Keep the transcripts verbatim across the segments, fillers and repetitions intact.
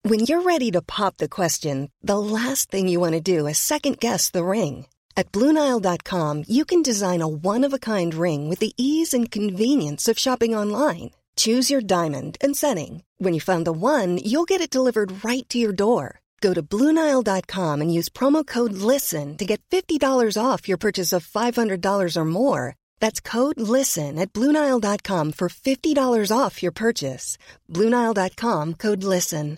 When you're ready to pop the question, the last thing you want to do is second-guess the ring. At Blue Nile dot com, you can design a one-of-a-kind ring with the ease and convenience of shopping online. Choose your diamond and setting. When you find the one, you'll get it delivered right to your door. Go to Blue Nile dot com and use promo code LISTEN to get fifty dollars off your purchase of five hundred dollars or more. That's code LISTEN at Blue Nile dot com for fifty dollars off your purchase. Blue Nile dot com, code LISTEN.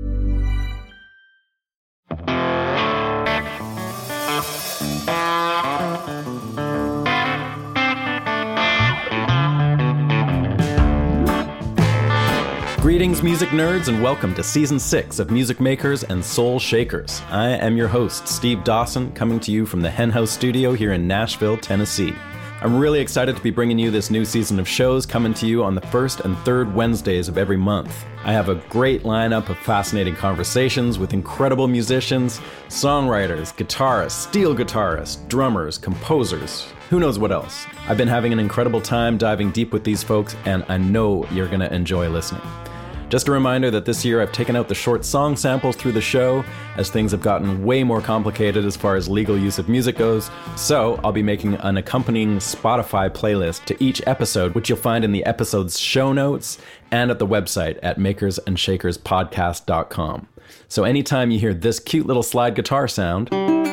Greetings, music nerds, and welcome to Season six of Music Makers and Soul Shakers. I am your host, Steve Dawson, coming to you from the Hen House Studio here in Nashville, Tennessee. I'm really excited to be bringing you this new season of shows coming to you on the first and third Wednesdays of every month. I have a great lineup of fascinating conversations with incredible musicians, songwriters, guitarists, steel guitarists, drummers, composers, who knows what else. I've been having an incredible time diving deep with these folks, and I know you're going to enjoy listening. Just a reminder that this year I've taken out the short song samples through the show, as things have gotten way more complicated as far as legal use of music goes, so I'll be making an accompanying Spotify playlist to each episode, which you'll find in the episode's show notes and at the website at makers and shakers podcast dot com. So anytime you hear this cute little slide guitar sound,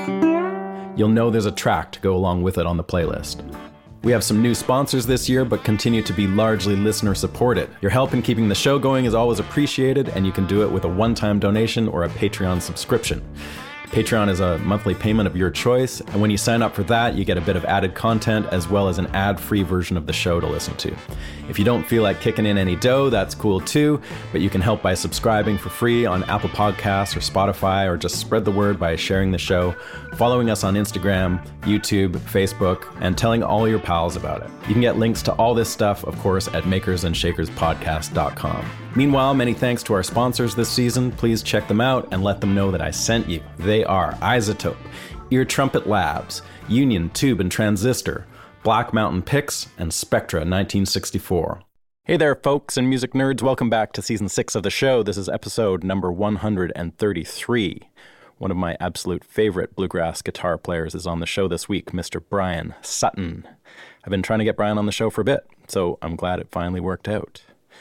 you'll know there's a track to go along with it on the playlist. We have some new sponsors this year, but continue to be largely listener supported. Your help in keeping the show going is always appreciated, and you can do it with a one-time donation or a Patreon subscription. Patreon is a monthly payment of your choice, and when you sign up for that, you get a bit of added content as well as an ad-free version of the show to listen to. If you don't feel like kicking in any dough, that's cool too, but you can help by subscribing for free on Apple Podcasts or Spotify, or just spread the word by sharing the show, following us on Instagram, YouTube, Facebook, and telling all your pals about it. You can get links to all this stuff, of course, at makers and shakers podcast dot com. Meanwhile, many thanks to our sponsors this season. Please check them out and let them know that I sent you. They are iZotope, Ear Trumpet Labs, Union Tube and Transistor, Black Mountain Picks, and Spectra nineteen sixty-four. Hey there, folks and music nerds. Welcome back to Season six of the show. This is episode number one hundred thirty-three. One of my absolute favorite bluegrass guitar players is on the show this week, Mister Brian Sutton. I've been trying to get Brian on the show for a bit, so I'm glad it finally worked out.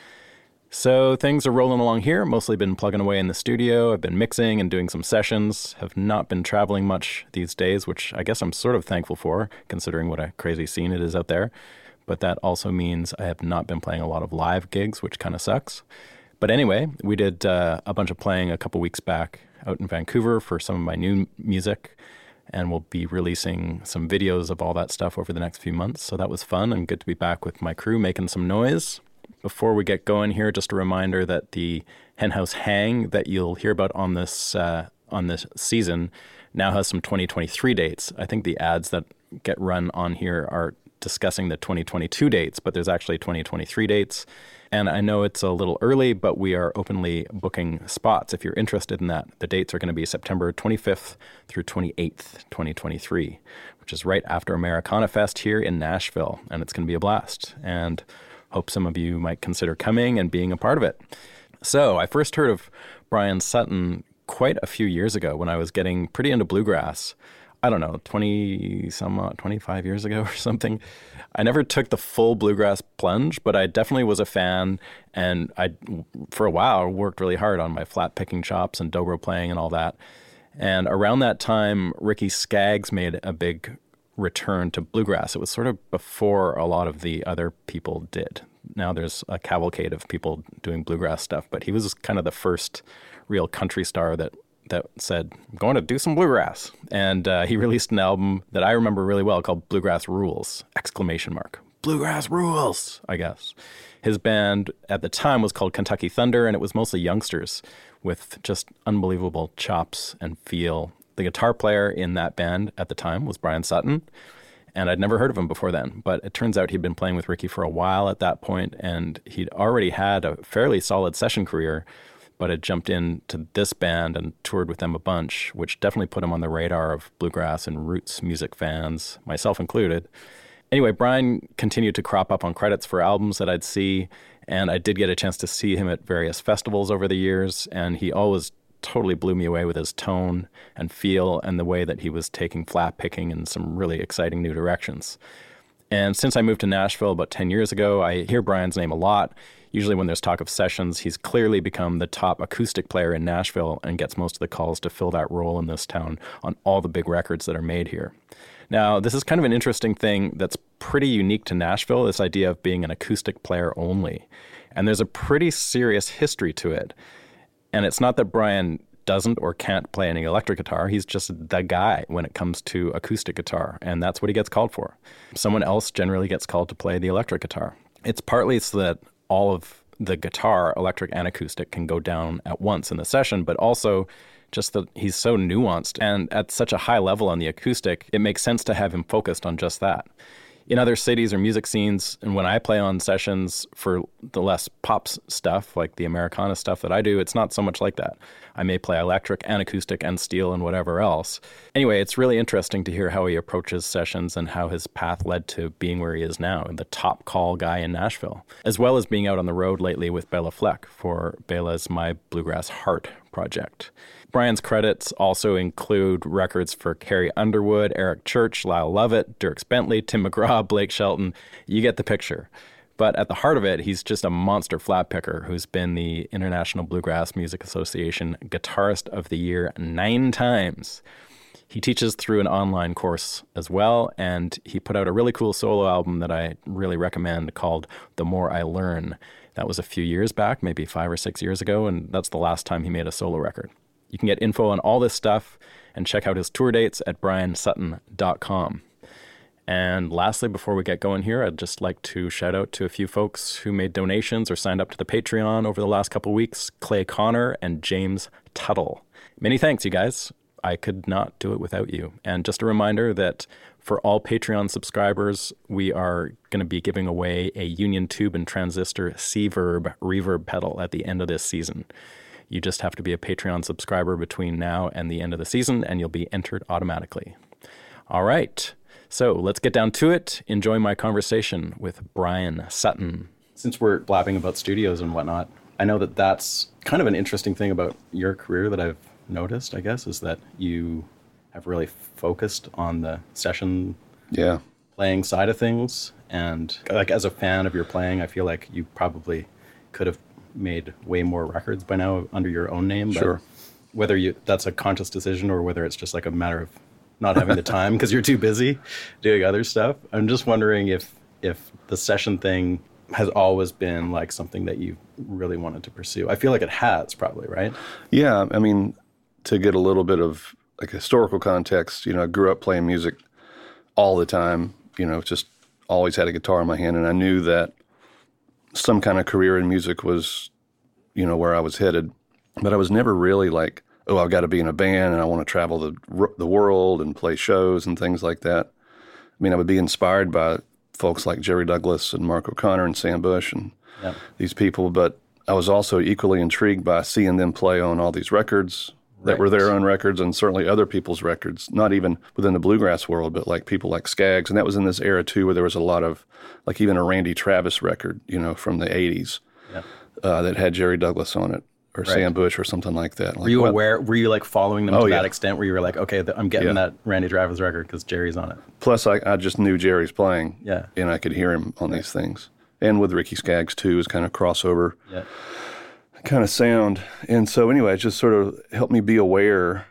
So things are rolling along here. Mostly been plugging away in the studio. I've been mixing and doing some sessions. Have not been traveling much these days, which I guess I'm sort of thankful for, considering what a crazy scene it is out there. But that also means I have not been playing a lot of live gigs, which kind of sucks. But anyway, we did uh, a bunch of playing a couple weeks back out in Vancouver for some of my new music, and we'll be releasing some videos of all that stuff over the next few months. So that was fun and good to be back with my crew making some noise. Before we get going here, just a reminder that the Hen House Hang that you'll hear about on this uh, on this season now has some twenty twenty-three dates. I think the ads that get run on here are discussing the twenty twenty-two dates, but there's actually twenty twenty-three dates. And I know it's a little early, but we are openly booking spots if you're interested in that. The dates are going to be September twenty-fifth through twenty-eighth, twenty twenty-three, which is right after Americana Fest here in Nashville, and it's going to be a blast. And hope some of you might consider coming and being a part of it. So I first heard of Brian Sutton quite a few years ago when I was getting pretty into bluegrass. I don't know, twenty some odd, twenty-five years ago or something. I never took the full bluegrass plunge, but I definitely was a fan, and I, for a while, worked really hard on my flat picking chops and dobro playing and all that. And around that time, Ricky Skaggs made a big return to bluegrass. It was sort of before a lot of the other people did. Now there's a cavalcade of people doing bluegrass stuff, but he was kind of the first real country star that that said, I'm going to do some bluegrass. And uh, he released an album that I remember really well called Bluegrass Rules, exclamation mark. Bluegrass rules, I guess. His band at the time was called Kentucky Thunder, and it was mostly youngsters with just unbelievable chops and feel. The guitar player in that band at the time was Brian Sutton, and I'd never heard of him before then. But it turns out he'd been playing with Ricky for a while at that point, and he'd already had a fairly solid session career, but had jumped into this band and toured with them a bunch, which definitely put him on the radar of bluegrass and roots music fans, myself included. Anyway, Brian continued to crop up on credits for albums that I'd see, And I did get a chance to see him at various festivals over the years, and he always totally blew me away with his tone and feel and the way that he was taking flat picking in some really exciting new directions. And since I moved to Nashville about ten years ago, I hear Brian's name a lot. Usually when there's talk of sessions, he's clearly become the top acoustic player in Nashville and gets most of the calls to fill that role in this town on all the big records that are made here. Now, this is kind of an interesting thing that's pretty unique to Nashville, this idea of being an acoustic player only. And there's a pretty serious history to it. And it's not that Brian doesn't or can't play any electric guitar. He's just the guy when it comes to acoustic guitar, and that's what he gets called for. Someone else generally gets called to play the electric guitar. It's partly so that all of the guitar, electric and acoustic, can go down at once in the session, but also just that he's so nuanced and at such a high level on the acoustic, it makes sense to have him focused on just that. In other cities or music scenes, and when I play on sessions for the less pop stuff, like the Americana stuff that I do, it's not so much like that. I may play electric and acoustic and steel and whatever else. Anyway, it's really interesting to hear how he approaches sessions and how his path led to being where he is now, the top call guy in Nashville, as well as being out on the road lately with Bela Fleck for Bela's My Bluegrass Heart project. Brian's credits also include records for Carrie Underwood, Eric Church, Lyle Lovett, Dierks Bentley, Tim McGraw, Blake Shelton. You get the picture. But at the heart of it, he's just a monster flat picker who's been the International Bluegrass Music Association Guitarist of the Year nine times. He teaches through an online course as well, and he put out a really cool solo album that I really recommend called The More I Learn. That was a few years back, maybe five or six years ago, and that's the last time he made a solo record. You can get info on all this stuff and check out his tour dates at brian sutton dot com. And lastly, before we get going here, I'd just like to shout out to a few folks who made donations or signed up to the Patreon over the last couple of weeks, Clay Connor and James Tuttle. Many thanks, you guys. I could not do it without you. And just a reminder that for all Patreon subscribers, we are going to be giving away a Union Tube and Transistor C-Verb reverb pedal at the end of this season. You just have to be a Patreon subscriber between now and the end of the season, and you'll be entered automatically. All right, so let's get down to it. Enjoy my conversation with Brian Sutton. Since we're blabbing about studios and whatnot, I know that that's kind of an interesting thing about your career that I've noticed, I guess, is that you have really focused on the session yeah. playing side of things. And like as a fan of your playing, I feel like you probably could have made way more records by now under your own name. But sure. Whether you that's a conscious decision or whether it's just like a matter of not having the time because you're too busy doing other stuff. I'm just wondering if if the session thing has always been like something that you really wanted to pursue. I feel like it has probably, right? Yeah. I mean, to get a little bit of like historical context, you know, I grew up playing music all the time, you know, just always had a guitar in my hand. And I knew that some kind of career in music was, you know, where I was headed. But I was never really like, oh, I've got to be in a band and I want to travel the the world and play shows and things like that. I mean, I would be inspired by folks like Jerry Douglas and Mark O'Connor and Sam Bush and yep. these people. But I was also equally intrigued by seeing them play on all these records that right. were their own records and certainly other people's records, not even within the bluegrass world, but like people like Skaggs. And that was in this era, too, where there was a lot of, like even a Randy Travis record, you know, from the eighties yeah. uh, that had Jerry Douglas on it or right. Sam Bush or something like that. Like, were you what? aware, were you like following them oh, to yeah. that extent where you were like, okay, th- I'm getting yeah. that Randy Travis record because Jerry's on it? Plus, I, I just knew Jerry's playing yeah. and I could hear him on right. these things. And with Ricky Skaggs, too, is kind of crossover yeah. kind of sound. And so anyway, it just sort of helped me be aware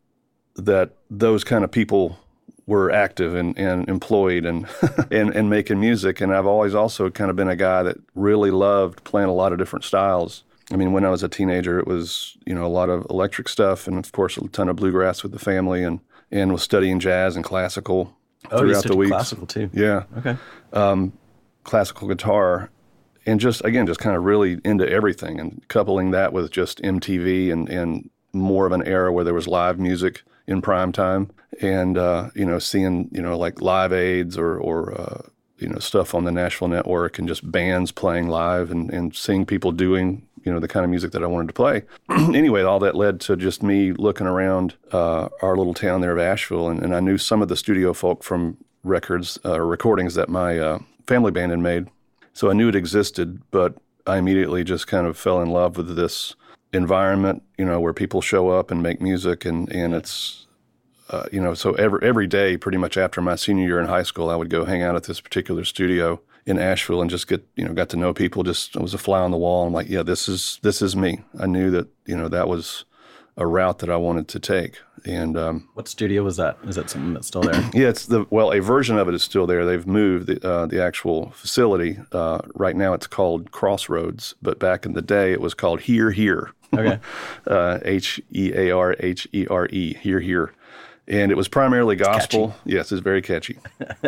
that those kind of people were active and, and employed and, and and making music. And I've always also kind of been a guy that really loved playing a lot of different styles. I mean, when I was a teenager, it was, you know, a lot of electric stuff and, of course, a ton of bluegrass with the family and, and was studying jazz and classical oh, throughout the week. Classical, too. Yeah. Okay. Um, classical guitar. And just, again, just kind of really into everything and coupling that with just M T V and, and more of an era where there was live music in prime time and, uh, you know, seeing, you know, like Live Aids or, or uh, you know, stuff on the Nashville Network and just bands playing live and, and seeing people doing, you know, the kind of music that I wanted to play. Anyway, all that led to just me looking around uh, our little town there of Asheville, and, and I knew some of the studio folk from records or uh, recordings that my uh, family band had made. So I knew it existed, but I immediately just kind of fell in love with this environment, you know, where people show up and make music, and, and it's, uh, you know, so every, every day, pretty much after my senior year in high school, I would go hang out at this particular studio in Asheville and just get, you know, got to know people. Just, I was a fly on the wall. I'm like, yeah, this is, this is me. I knew that, you know, that was a route that I wanted to take. And um, what studio was that? Is that something that's still there? Yeah, it's the well, a version of it is still there. They've moved the uh, the actual facility. Uh, right now, it's called Crossroads, but back in the day, it was called Here Here. Okay. uh, H E A R H E R E. Here Here, and it was primarily gospel. It's yes, it's very catchy.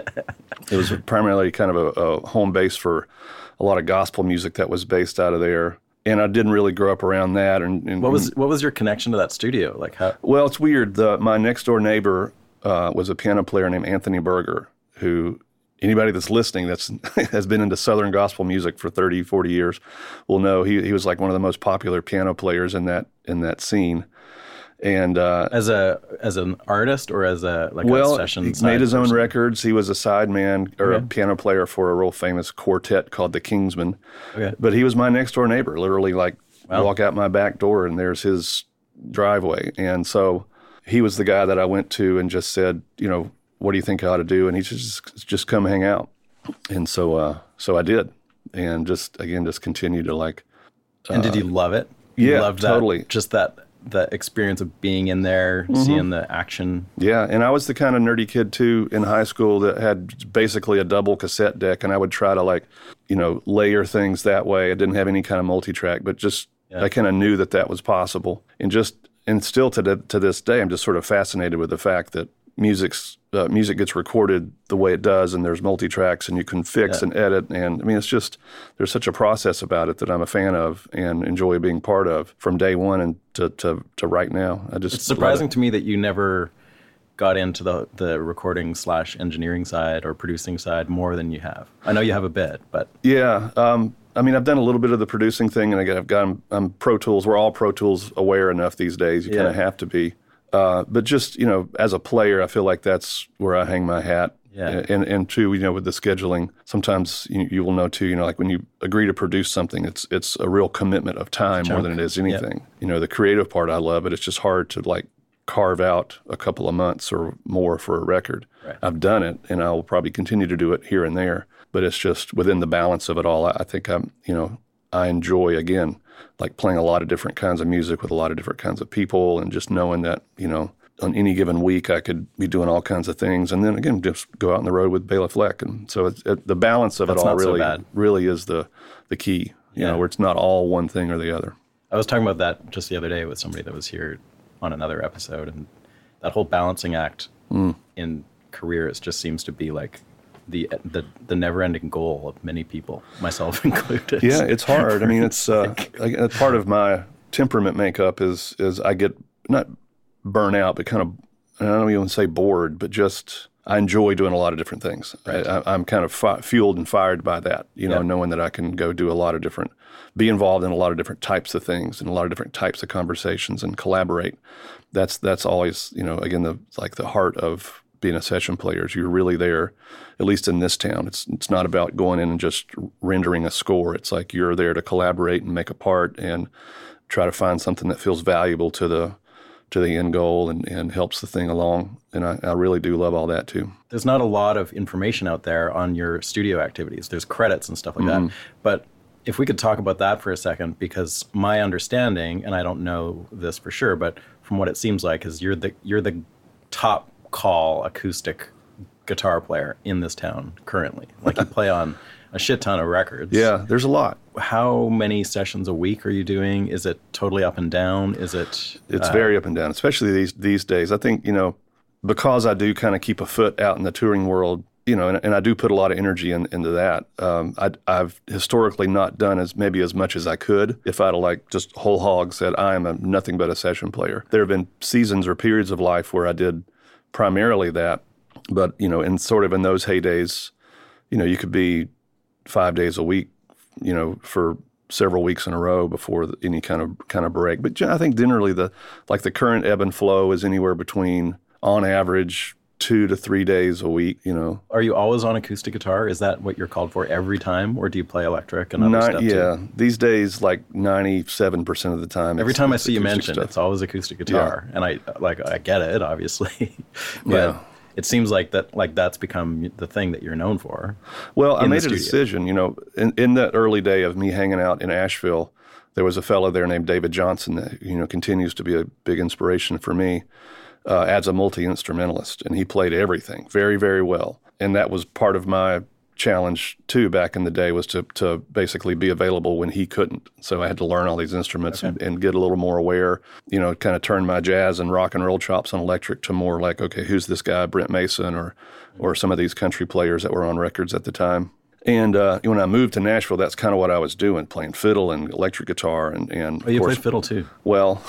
It was primarily kind of a, a home base for a lot of gospel music that was based out of there. And I didn't really grow up around that. And, and what was what was your connection to that studio? Like how? Well, it's weird. The, my next door neighbor uh, was a piano player named Anthony Berger, who anybody that's listening that's has been into Southern gospel music for thirty, forty years will know he he was like one of the most popular piano players in that in that scene. And uh, as a as an artist or as a like well, a session he made his own person? records. He was a sideman or Okay. a piano player for a real famous quartet called the Kingsmen. Okay. But he was my next door neighbor. Literally, like Wow. walk out my back door and there's his driveway. And so he was the guy that I went to and just said, you know, what do you think I ought to do? And he just just come hang out. And so uh, so I did, and just again just continued to like. And did you love it? You yeah, loved that, totally. Just that the experience of being in there, Mm-hmm. seeing the action. Yeah, and I was the kind of nerdy kid too in high school that had basically a double cassette deck, and I would try to like, you know, layer things that way. I didn't have any kind of multi-track, but just Yeah. I kind of knew that that was possible, and just and still to the, to this day, I'm just sort of fascinated with the fact that music's uh, music gets recorded the way it does, and there's multi-tracks, and you can fix Yeah. and edit, and I mean, it's just there's such a process about it that I'm a fan of and enjoy being part of from day one and to to, to right now. I just It's surprising to me that you never got into the the recording slash engineering side or producing side more than you have. I know you have a bit, but Yeah, um, I mean, I've done a little bit of the producing thing, and I got, I've got I'm Pro Tools. We're all Pro Tools aware enough these days. You Yeah. kind of have to be. Uh, but just you know, as a player, I feel like that's where I hang my hat. Yeah. And and too, you know, with the scheduling, sometimes you, you will know too. You know, like when you agree to produce something, it's it's a real commitment of time more Chunk. than it is anything. You know, the creative part I love, but it's just hard to like carve out a couple of months or more for a record. Right. I've done it, and I will probably continue to do it here and there. But it's just within the balance of it all. I, I think I'm, you know, I enjoy again, like playing a lot of different kinds of music with a lot of different kinds of people, and just knowing that, you know, on any given week I could be doing all kinds of things, and then again just go out on the road with Bela Fleck, and so it's, it, the balance of That's it all not so really, bad. really is the the key. You Yeah. know, where it's not all one thing or the other. I was talking about that just the other day with somebody that was here on another episode, and that whole balancing act Mm. in careers just seems to be like the the, the never-ending goal of many people, myself included. Yeah, it's hard. I mean, it's uh, like, uh, part of my temperament makeup is is I get not burnt out, but kind of, I don't even say bored, but just I enjoy doing a lot of different things. Right. I, I'm kind of fi- fueled and fired by that, you know, Yeah. knowing that I can go do a lot of different, be involved in a lot of different types of things and a lot of different types of conversations and collaborate. That's that's always, you know, again, the like the heart of being a session player is you're really there, at least in this town. It's it's not about going in and just rendering a score. It's like you're there to collaborate and make a part and try to find something that feels valuable to the to the end goal and, and helps the thing along. And I, I really do love all that too. There's not a lot of information out there on your studio activities. There's credits and stuff like Mm-hmm. that. But if we could talk about that for a second, because my understanding, and I don't know this for sure, but from what it seems like, is you're the you're the top call acoustic guitar player in this town currently. Like you play on a shit ton of records. Yeah, there's a lot. How many sessions a week are you doing? Is it totally up and down? Is it? It's uh, very up and down, especially these these days. I think, you know, because I do kind of keep a foot out in the touring world, you know, and, and I do put a lot of energy in, into that. Um, I, I've historically not done as maybe as much as I could if I'd have like just whole hog said I am a, nothing but a session player. There have been seasons or periods of life where I did primarily that, but you know, in sort of in those heydays, you know, you could be five days a week, you know, for several weeks in a row before the, any kind of kind of break. But I think generally the like the current ebb and flow is anywhere between, on average, two to three days a week, you know. Are you always on acoustic guitar? Is that what you're called for every time? Or do you play electric and other Not, stuff yeah. too? These days, like ninety-seven percent of the time. Every it's, time I it's see you acoustic mentioned, stuff. it's always acoustic guitar. Yeah. And I like I get it, obviously. But yeah. it seems like that like that's become the thing that you're known for. Well, I made a studio. decision, you know, in, in that early day of me hanging out in Asheville, there was a fellow there named David Johnson that, you know, continues to be a big inspiration for me uh, as a multi-instrumentalist. And he played everything very, very well. And that was part of my challenge, too, back in the day, was to to basically be available when he couldn't. So I had to learn all these instruments Okay. and, and get a little more aware, you know, kind of turn my jazz and rock and roll chops on electric to more like, okay, who's this guy, Brent Mason, or or some of these country players that were on records at the time. And uh, when I moved to Nashville, that's kind of what I was doing, playing fiddle and electric guitar. And, and Oh, you of course, play fiddle too? well,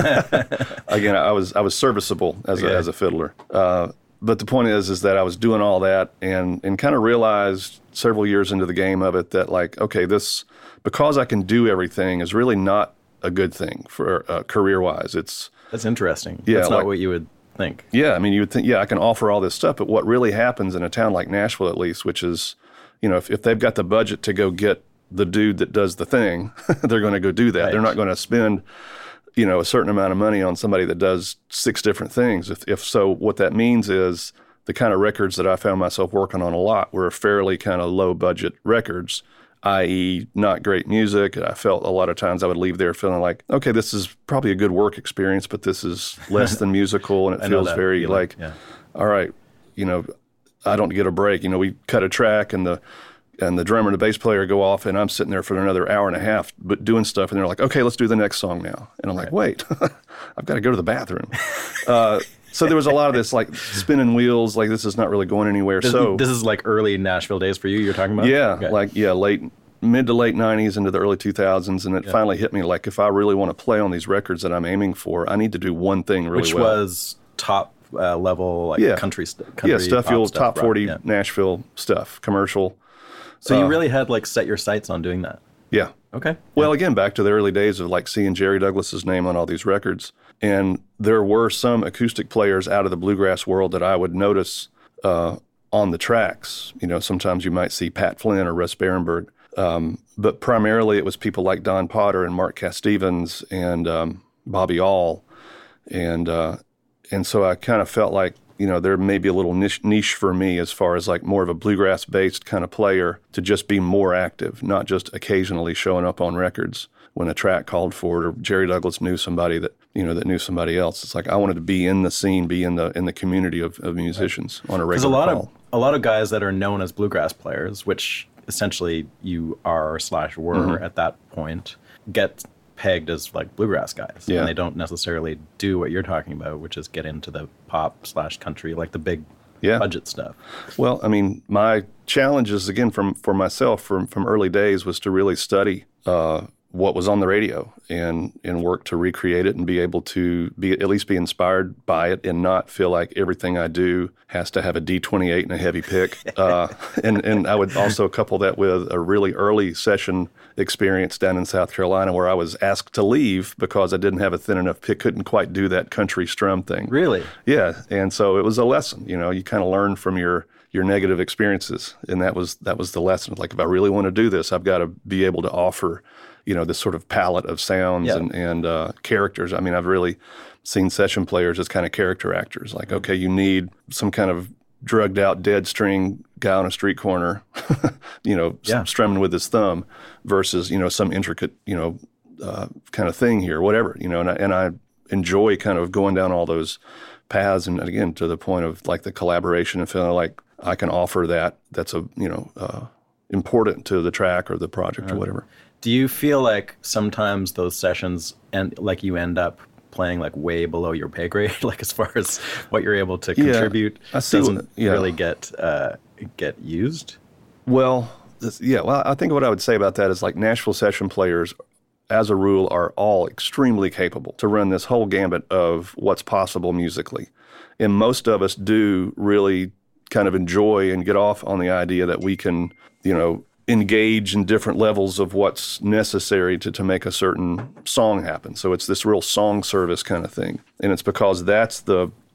again, I was I was serviceable as Okay. a, as a fiddler. Uh, but the point is, is that I was doing all that and and kind of realized several years into the game of it that like, okay, this because I can do everything is really not a good thing for uh, career wise. It's That's interesting. Yeah, That's like- not what you would think. yeah, I mean, you would think, yeah, I can offer all this stuff, but what really happens in a town like Nashville, at least, which is, you know, if, if they've got the budget to go get the dude that does the thing, they're going to go do that. Right. They're not going to spend, you know, a certain amount of money on somebody that does six different things. If, if so, what that means is the kind of records that I found myself working on a lot were fairly kind of low budget records, that is not great music. I felt a lot of times I would leave there feeling like, okay, this is probably a good work experience, but this is less than musical, and it I know feels that very feeling, like, yeah. all right, you know, I don't get a break. You know, we cut a track and the and the drummer and the bass player go off, and I'm sitting there for another hour and a half, but doing stuff, and they're like, okay, let's do the next song now. And I'm like, wait, I've got to go to the bathroom. uh, so there was a lot of this like spinning wheels, like this is not really going anywhere. This, so this is like early Nashville days for you you're talking about? yeah, Okay. like yeah, late mid to late nineties into the early two thousands, and it finally hit me like if I really want to play on these records that I'm aiming for, I need to do one thing really Which well. was top uh, level like Yeah. country, st- country yeah, stuff pop you'll stuff, top rock, forty yeah. Nashville stuff, commercial. So you uh, really had like set your sights on doing that. Yeah. Okay. Well, again, back to the early days of like seeing Jerry Douglas's name on all these records. And there were some acoustic players out of the bluegrass world that I would notice uh, on the tracks. You know, sometimes you might see Pat Flynn or Russ Behrenberg. Um, but primarily it was people like Don Potter and Mark Cass Stevens and um, Bobby All. And, uh, and so I kind of felt like, you know, there may be a little niche, niche for me as far as like more of a bluegrass-based kind of player to just be more active, not just occasionally showing up on records when a track called for it, or Jerry Douglas knew somebody that, you know, that knew somebody else. It's like I wanted to be in the scene, be in the in the community of, of musicians on a regular There's a lot call. of a lot of guys that are known as bluegrass players, which essentially you are slash were Mm-hmm. at that point, get pegged as like bluegrass guys, Yeah. and they don't necessarily do what you're talking about, which is get into the pop slash country, like the big Yeah. budget stuff. Well, I mean, my challenges again from for myself from from early days was to really study uh, what was on the radio and and work to recreate it and be able to be at least be inspired by it and not feel like everything I do has to have a D twenty-eight and a heavy pick. Uh, and and I would also couple that with a really early session experience down in South Carolina where I was asked to leave because I didn't have a thin enough pick, couldn't quite do that country strum thing. Really? Yeah, and so it was a lesson. You know, you kind of learn from your your negative experiences, and that was that was the lesson. Like, if I really want to do this, I've got to be able to offer, you know, this sort of palette of sounds Yeah. and and uh, characters. I mean, I've really seen session players as kind of character actors. Like, okay, you need some kind of drugged out dead string guy on a street corner, you know, s- Yeah. strumming with his thumb, versus you know some intricate you know uh, kind of thing here, whatever, you know. And I, and I enjoy kind of going down all those paths, and again to the point of like the collaboration and feeling like I can offer that. That's a you know uh, important to the track or the project or whatever. Do you feel like sometimes those sessions and like you end up playing like way below your pay grade, like as far as what you're able to Yeah, contribute I see doesn't what- yeah. really get uh, get used? Well, this, yeah. Well, I think what I would say about that is like Nashville session players, as a rule, are all extremely capable to run this whole gambit of what's possible musically. And most of us do really kind of enjoy and get off on the idea that we can, you know, engage in different levels of what's necessary to, to make a certain song happen. So it's this real song service kind of thing. And it's because that's the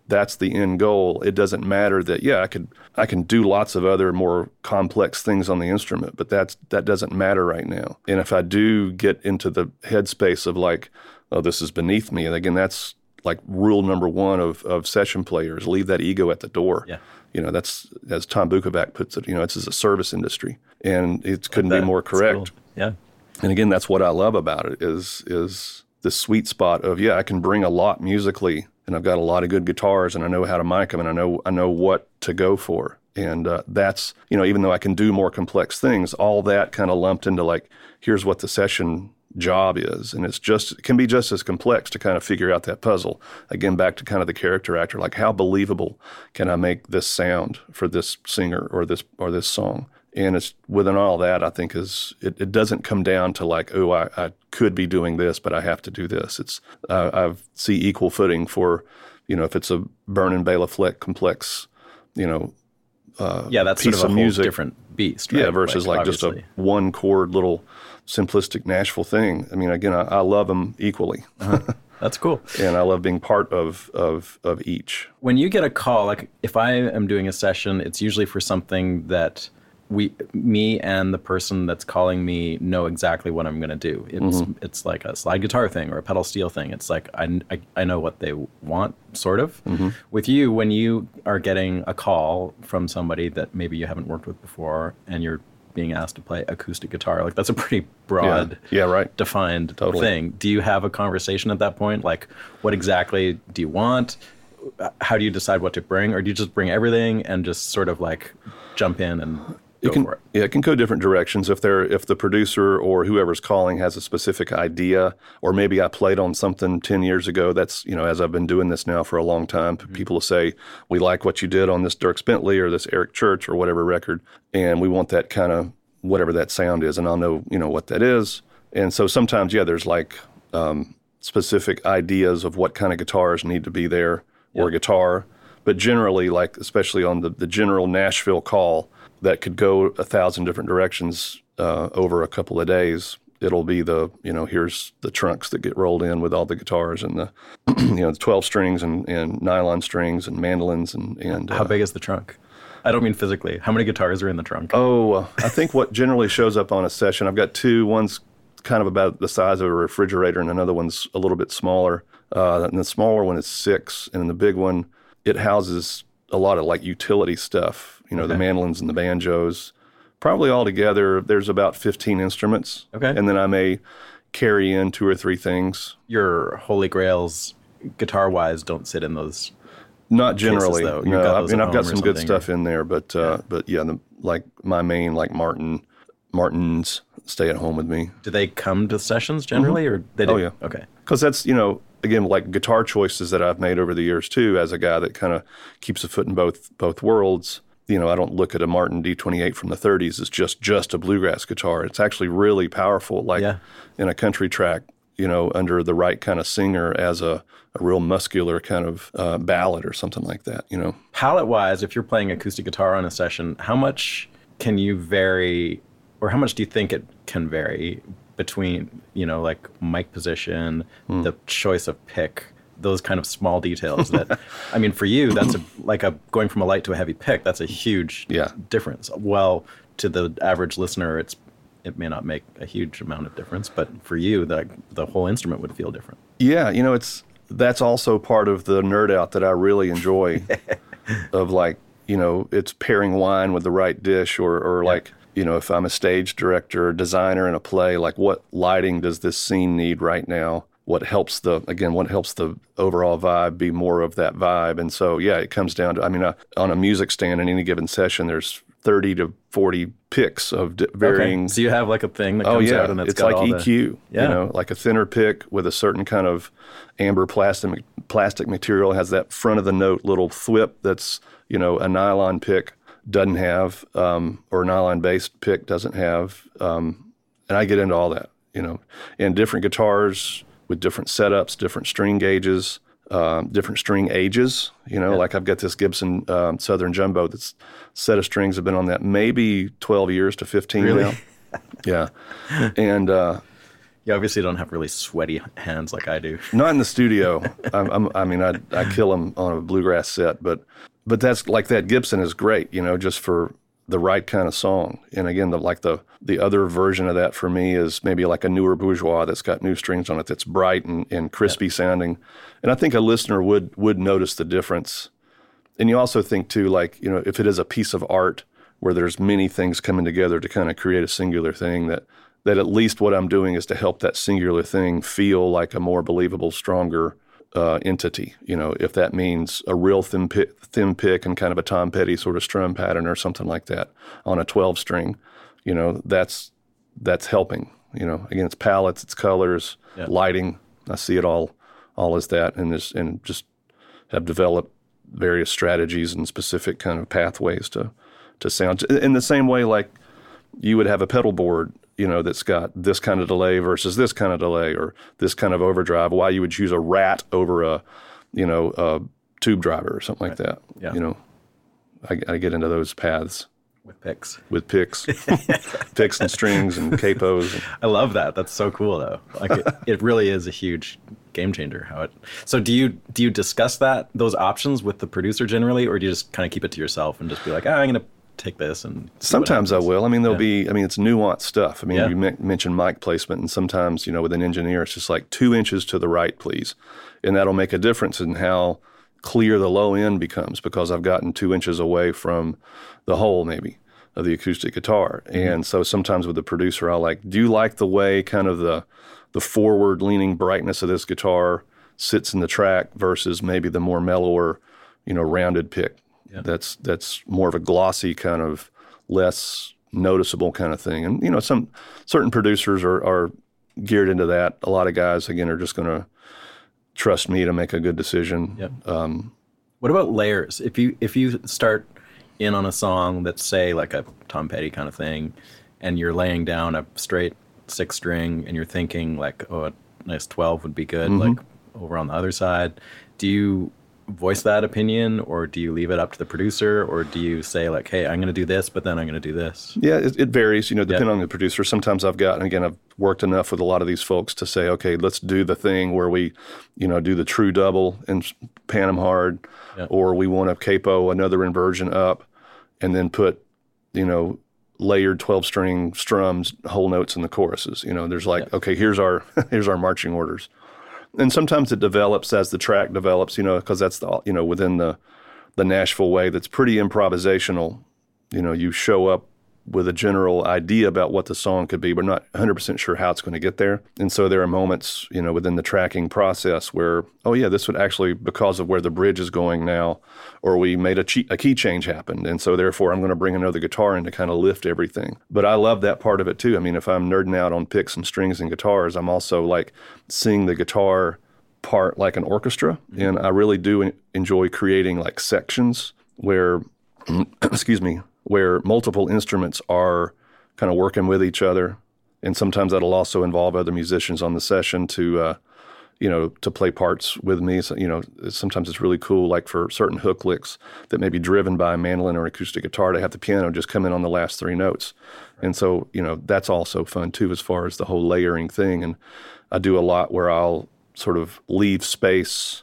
that's the end goal. It doesn't matter that, yeah, I could I can do lots of other more complex things on the instrument, but that's that doesn't matter right now. And if I do get into the headspace of like, oh, this is beneath me, and again, that's like rule number one of, of session players, leave that ego at the door. Yeah. You know, that's, as Tom Bukovac puts it, you know, it's a service industry, and it couldn't like be more correct. Cool. Yeah. And again, that's what I love about it is is the sweet spot of, yeah, I can bring a lot musically, and I've got a lot of good guitars, and I know how to mic them, and I know I know what to go for. And uh, that's, you know, even though I can do more complex things, all that kind of lumped into like, here's what the session job is. And it's just, it can be just as complex to kind of figure out that puzzle. Again, back to kind of the character actor, like how believable can I make this sound for this singer or this or this song? And it's within all that, I think is, it, it doesn't come down to like, oh, I, I could be doing this, but I have to do this. It's, uh, I see equal footing for, you know, if it's a Vernon Bela Fleck complex, you know, uh, yeah, that's piece sort of a of music. Whole different beast, right? Yeah, versus like, like just a one chord little simplistic Nashville thing. I mean, again, I, I love them equally. Uh-huh. That's cool. And I love being part of, of of each. When you get a call, like if I am doing a session, it's usually for something that we, me and the person that's calling me know exactly what I'm going to do. It's mm-hmm. it's like a slide guitar thing or a pedal steel thing. It's like I, I, I know what they want, sort of. Mm-hmm. With you, when you are getting a call from somebody that maybe you haven't worked with before and you're being asked to play acoustic guitar, like that's a pretty broad, yeah, yeah right. defined totally. thing. Do you have a conversation at that point? Like, what exactly do you want? How do you decide what to bring? Or do you just bring everything and just sort of like jump in and It go can, for it? Yeah, it can go different directions. If they're if the producer or whoever's calling has a specific idea, or maybe I played on something ten years ago. That's, you know, as I've been doing this now for a long time, mm-hmm. people will say, we like what you did on this Dierks Bentley or this Eric Church or whatever record, and we want that kind of whatever that sound is, and I'll know, you know, what that is. And so sometimes, yeah, there's like um, specific ideas of what kind of guitars need to be there or yep. guitar. But generally, like especially on the, the general Nashville call, that could go a thousand different directions uh, over a couple of days. It'll be the, you know, here's the trunks that get rolled in with all the guitars and the, you know, the twelve strings and, and nylon strings and mandolins and. and How uh, big is the trunk? I don't mean physically. How many guitars are in the trunk? Oh, uh, I think what generally shows up on a session, I've got two. One's kind of about the size of a refrigerator and another one's a little bit smaller. Uh, and the smaller one is six. And in the big one, it houses a lot of like utility stuff, you know, okay. the mandolins and the banjos. Probably altogether, there's about fifteen instruments. Okay. And then I may carry in two or three things. Your holy grails, guitar-wise, don't sit in those Not generally. cases, though. No, got I those mean, at I've got home or some good something, stuff or- in there, but uh, Yeah. but yeah, the, like my main, like Martin, Martins stay at home with me. Do they come to sessions generally, or they do? Oh, yeah. Okay. Because that's, you know, again, like guitar choices that I've made over the years too, as a guy that kind of keeps a foot in both both worlds. You know, I don't look at a Martin D twenty-eight from the thirties as just just a bluegrass guitar. It's actually really powerful, like Yeah. in a country track, you know, under the right kind of singer as a, a real muscular kind of uh, ballad or something like that, you know. Palette-wise, if you're playing acoustic guitar on a session, how much can you vary, or how much do you think it can vary between, you know, like mic position, Hmm. the choice of pick, those kind of small details that, I mean, for you, that's a, like a going from a light to a heavy pick, that's a huge Yeah. difference. Well, to the average listener, it's it may not make a huge amount of difference, but for you, the the whole instrument would feel different. Yeah, you know, it's that's also part of the nerd out that I really enjoy of like, you know, it's pairing wine with the right dish or, or Yeah. like, you know, if I'm a stage director or designer in a play, like what lighting does this scene need right now? What helps the, again, what helps the overall vibe be more of that vibe? And so, yeah, it comes down to, I mean, uh, on a music stand in any given session, there's thirty to forty picks of d- varying. Okay. So you have like a thing that Oh comes yeah, out and it's, it's got like all E the- Q, Yeah. you know, like a thinner pick with a certain kind of amber plastic plastic material has that front of the note little thwip that's, you know, a nylon pick doesn't have, um, or a nylon based pick doesn't have, um, and I get into all that, you know, and different guitars with different setups, different string gauges, um, different string ages. You know, Yeah. like I've got this Gibson um, Southern Jumbo that's set of strings have been on that maybe twelve years to fifteen Really? now. Yeah. And uh, You obviously don't have really sweaty hands like I do. Not in the studio. I'm, I'm, I mean, I I kill them on a bluegrass set, but but that's like that Gibson is great, you know, just for the right kind of song. And again, the like the the other version of that for me is maybe like a newer bourgeois that's got new strings on it, that's bright and, and crispy yeah. sounding. And I think a listener would would notice the difference. And you also think too, like, you know, if it is a piece of art where there's many things coming together to kind of create a singular thing, that that at least what I'm doing is to help that singular thing feel like a more believable, stronger uh, entity. You know, if that means a real thin pick, thin pick and kind of a Tom Petty sort of strum pattern or something like that on a twelve string, you know, that's that's helping. You know, again, it's palettes, it's colors, yeah. lighting. I see it all all as that, and this and just have developed various strategies and specific kind of pathways to to sound in the same way, like you would have a pedal board, you know, that's got this kind of delay versus this kind of delay or this kind of overdrive. Why you would choose a rat over a, you know, a tube driver or something like right. that. Yeah. You know, I, I get into those paths. With picks. With picks. Picks and strings and capos. I love that. That's so cool, though. Like it, it really is a huge game changer. How it. So do you do you discuss that those options with the producer generally, or do you just kind of keep it to yourself and just be like, ah, I'm going to take this and sometimes I will. I mean, there'll yeah. be, I mean, it's nuanced stuff. I mean, yeah. you m- mentioned mic placement, and sometimes, you know, with an engineer, it's just like two inches to the right, please. And that'll make a difference in how clear the low end becomes because I've gotten two inches away from the hole, maybe, of the acoustic guitar. Mm-hmm. And so sometimes with the producer, I'll like, do you like the way kind of the, the forward leaning brightness of this guitar sits in the track versus maybe the more mellower, you know, rounded pick? Yeah. That's that's more of a glossy kind of less noticeable kind of thing. And, you know, some certain producers are, are geared into that. A lot of guys, again, are just going to trust me to make a good decision. Yep. Um, what about layers? If you if you start in on a song that's, say, like a Tom Petty kind of thing, and you're laying down a straight six string and you're thinking like, oh, a nice twelve would be good, mm-hmm. like over on the other side, do you voice that opinion, or do you leave it up to the producer, or do you say like, hey, I'm going to do this, but then I'm going to do this? Yeah, it, it varies, you know, depending yeah. on the producer. Sometimes I've got, and again, I've worked enough with a lot of these folks to say, okay, let's do the thing where we, you know, do the true double and pan them hard, yeah. or we want to capo another inversion up and then put, you know, layered twelve string strums, whole notes in the choruses. You know, there's like, yeah. okay, here's our here's our marching orders. And sometimes it develops as the track develops, you know, because that's the, you know, within the the Nashville way, that's pretty improvisational. You know, you show up with a general idea about what the song could be, but not one hundred percent sure how it's going to get there. And so there are moments, you know, within the tracking process where, oh yeah, this would actually, because of where the bridge is going now, or we made a, che- a key change happen. And so therefore I'm going to bring another guitar in to kind of lift everything. But I love that part of it too. I mean, if I'm nerding out on picks and strings and guitars, I'm also like seeing the guitar part like an orchestra. Mm-hmm. And I really do enjoy creating like sections where, excuse me, where multiple instruments are kind of working with each other. And sometimes that'll also involve other musicians on the session to, uh, you know, to play parts with me. So, you know, sometimes it's really cool, like for certain hook licks that may be driven by a mandolin or acoustic guitar, to have the piano just come in on the last three notes. Right. And so, you know, that's also fun too, as far as the whole layering thing. And I do a lot where I'll sort of leave space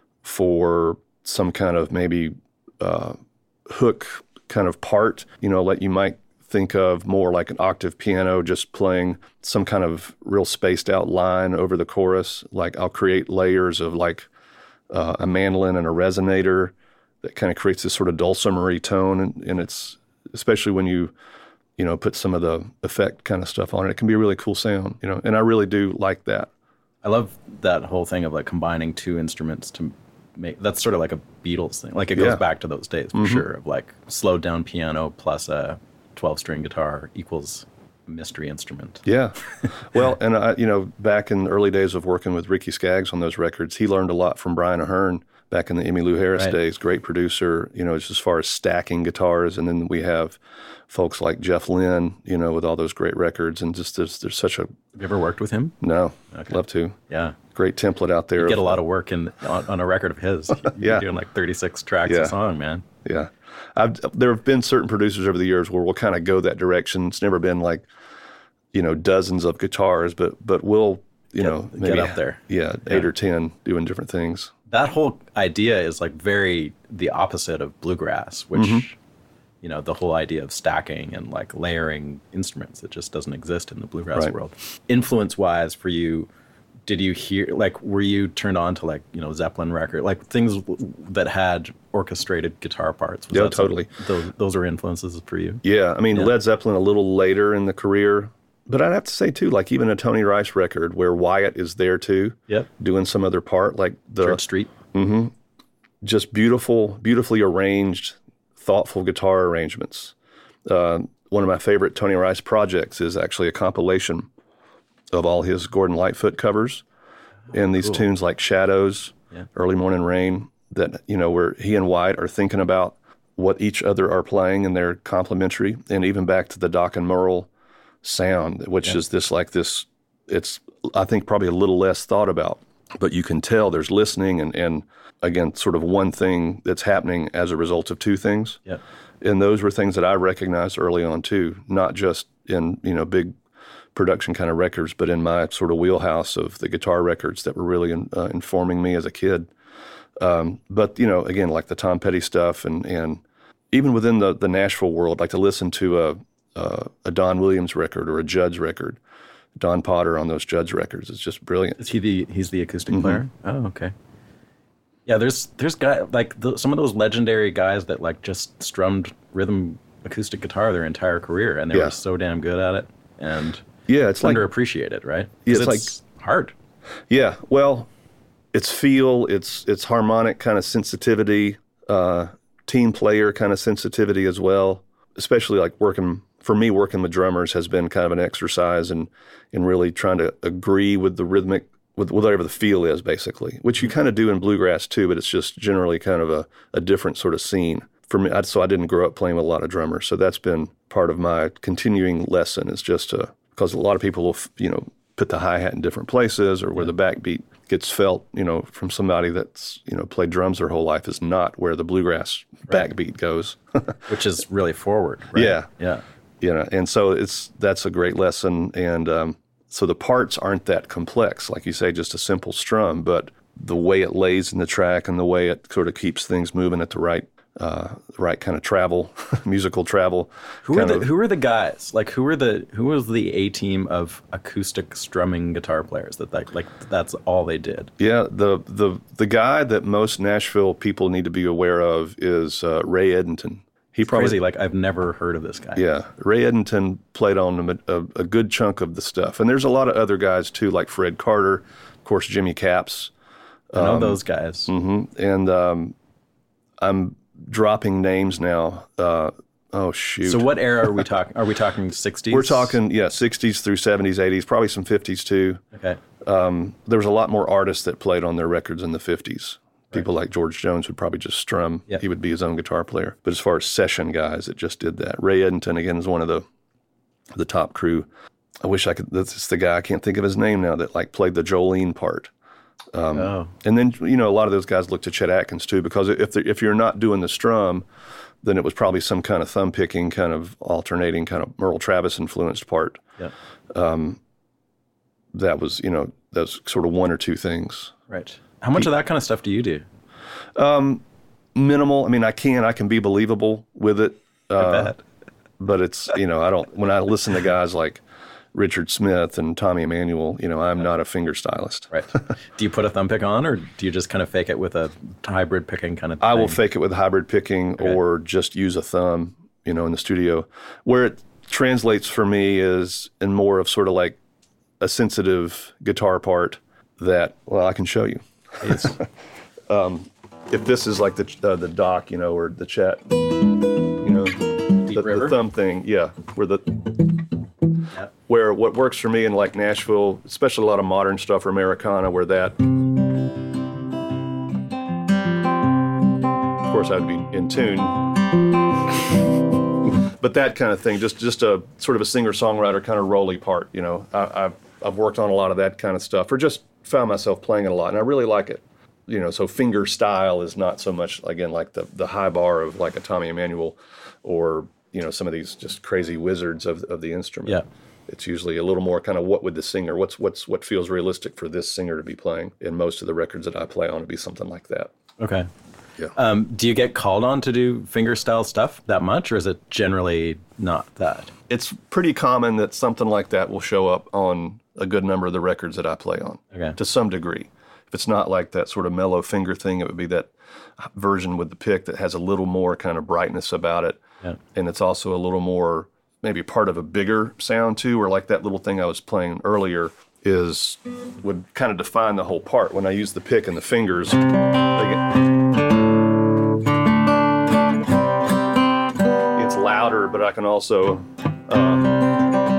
for some kind of maybe uh, hook kind of part, you know, like you might think of more like an octave piano just playing some kind of real spaced out line over the chorus. Like I'll create layers of like uh, a mandolin and a resonator that kind of creates this sort of dulcimer-y tone. And, and it's, especially when you, you know, put some of the effect kind of stuff on it, it can be a really cool sound, you know, and I really do like that. I love that whole thing of like combining two instruments to make, that's sort of like a Beatles thing. Like it goes yeah. back to those days for mm-hmm. sure, of like slowed down piano plus a twelve string guitar equals mystery instrument. Yeah. Well, and I, you know, back in the early days of working with Ricky Skaggs on those records, he learned a lot from Brian Ahern back in the Emmylou Harris right. days. Great producer, you know, just as far as stacking guitars. And then we have folks like Jeff Lynne, you know, with all those great records. And just there's, there's such a... Have you ever worked with him? No. Okay. Love to. Yeah. Great template out there. You get a lot of work in on, on a record of his. You're yeah. doing like thirty-six tracks yeah. a song, man. Yeah. I've, there have been certain producers over the years where we'll kind of go that direction. It's never been like, you know, dozens of guitars, but but we'll, you Get- know, get maybe up there. Yeah, Yeah. eight or ten doing different things. That whole idea is like very the opposite of bluegrass, which, Mm-hmm. you know, the whole idea of stacking and like layering instruments, it just doesn't exist in the bluegrass Right. world. Influence-wise for you, did you hear, like, were you turned on to like, you know, Zeppelin record, like things w- that had orchestrated guitar parts? Was Yeah, that some- totally. Those, those are influences for you? Yeah, I mean, Yeah. Led Zeppelin a little later in the career, but I'd have to say too, like even a Tony Rice record where Wyatt is there too, Yep. doing some other part, like the Church Street? just beautiful, beautifully arranged, thoughtful guitar arrangements. Uh, one of my favorite Tony Rice projects is actually a compilation of all his Gordon Lightfoot covers, and these cool. tunes like Shadows, Yeah. Early Morning Rain, that, you know, where he and Wyatt are thinking about what each other are playing, and they're complementary, and even back to the Doc and Merle sound, which is this like this, it's, I think, probably a little less thought about, but you can tell there's listening and, and again, sort of one thing that's happening as a result of two things. Yep. And those were things that I recognized early on too, not just in, you know, big production kind of records, but in my sort of wheelhouse of the guitar records that were really in, uh, informing me as a kid. Um, but, you know, again, like the Tom Petty stuff and, and even within the, the Nashville world, like to listen to a, a, a Don Williams record or a Judd's record, Don Potter on those Judd's records is just brilliant. Is he the, he's the acoustic Mm-hmm. player? Oh, okay. Yeah, there's there's guy like the, some of those legendary guys that like just strummed rhythm acoustic guitar their entire career, and they Yeah. were so damn good at it, and Yeah, it's like, underappreciated, right? Yeah, 'Cause it's hard. yeah, well, it's feel, it's it's harmonic kind of sensitivity, uh, team player kind of sensitivity as well. Especially like working, for me, working with drummers has been kind of an exercise in, in really trying to agree with the rhythmic, with whatever the feel is, basically, which you kind of do in bluegrass too, but it's just generally kind of a, a different sort of scene. For me, I, so I didn't grow up playing with a lot of drummers, so that's been part of my continuing lesson is just to, because a lot of people will, you know, put the hi-hat in different places or where the backbeat gets felt, you know, from somebody that's, you know, played drums their whole life is not where the bluegrass Right. backbeat goes. Which is really forward, right? Yeah. Yeah. You know, and so it's, that's a great lesson. And um, so the parts aren't that complex, like you say, just a simple strum, but the way it lays in the track and the way it sort of keeps things moving at the right, uh, right kind of travel, musical travel. Who are kind the of- who are the guys? Like who are the who was the A team of acoustic strumming guitar players that like like that's all they did? Yeah, the the the guy that most Nashville people need to be aware of is uh, Ray Edenton. He probably Crazy, like I've never heard of this guy. yeah. Ray Edenton played on a, a, a good chunk of the stuff, and there's a lot of other guys too, like Fred Carter, of course, Jimmy Capps, I know those guys. mm-hmm. and um, I'm dropping names now. Uh, oh shoot! So what era are we talking? Are we talking sixties? We're talking yeah, sixties through seventies, eighties, probably some fifties too. Okay. There was a lot more artists that played on their records in the fifties. People like George Jones would probably just strum. Yep. He would be his own guitar player. But as far as session guys that just did that, Ray Edenton, again, is one of the the top crew. I wish I could, that's the guy, I can't think of his name now, that like played the Jolene part. oh. And then, you know, a lot of those guys looked to Chet Atkins too, because if the, if you're not doing the strum, then it was probably some kind of thumb picking, kind of alternating, kind of Merle Travis influenced part. Yeah. That was, you know, that's sort of one or two things. Right. How much of that kind of stuff do you do? Minimal. I mean, I can, I can be believable with it. I Uh, bet. but it's, you know, I don't, when I listen to guys like Richard Smith and Tommy Emmanuel, you know, I'm not a finger stylist. Right. Do you put a thumb pick on, or do you just kind of fake it with a hybrid picking kind of thing? I will fake it with hybrid picking or just use a thumb, you know, in the studio. Where it translates for me is in more of sort of like a sensitive guitar part that, well, I can show you. Yes. If this is like the uh, the dock, you know, or the chat, you know, the, the River? thumb thing, yeah, where the Yeah. where what works for me in like Nashville, especially a lot of modern stuff or Americana, where that, of course, I'd be in tune, but that kind of thing, just just a sort of a singer-songwriter kind of roly part, you know. I, I've I've worked on a lot of that kind of stuff, or just found myself playing it a lot, and I really like it. You know, so finger style is not so much, again, like the, the high bar of like a Tommy Emmanuel or, you know, some of these just crazy wizards of, of the instrument. Yeah. It's usually a little more kind of what would the singer, what's what's what feels realistic for this singer to be playing. And most of the records that I play on would be something like that. Okay. Yeah. Um, do you get called on to do fingerstyle stuff that much, or is it generally not that? It's pretty common that something like that will show up on a good number of the records that I play on, okay. to some degree. If it's not like that sort of mellow finger thing, it would be that version with the pick that has a little more kind of brightness about it. Yeah. And it's also a little more maybe part of a bigger sound too, or like that little thing I was playing earlier is would kind of define the whole part. When I use the pick and the fingers, they get, it's louder, but I can also uh,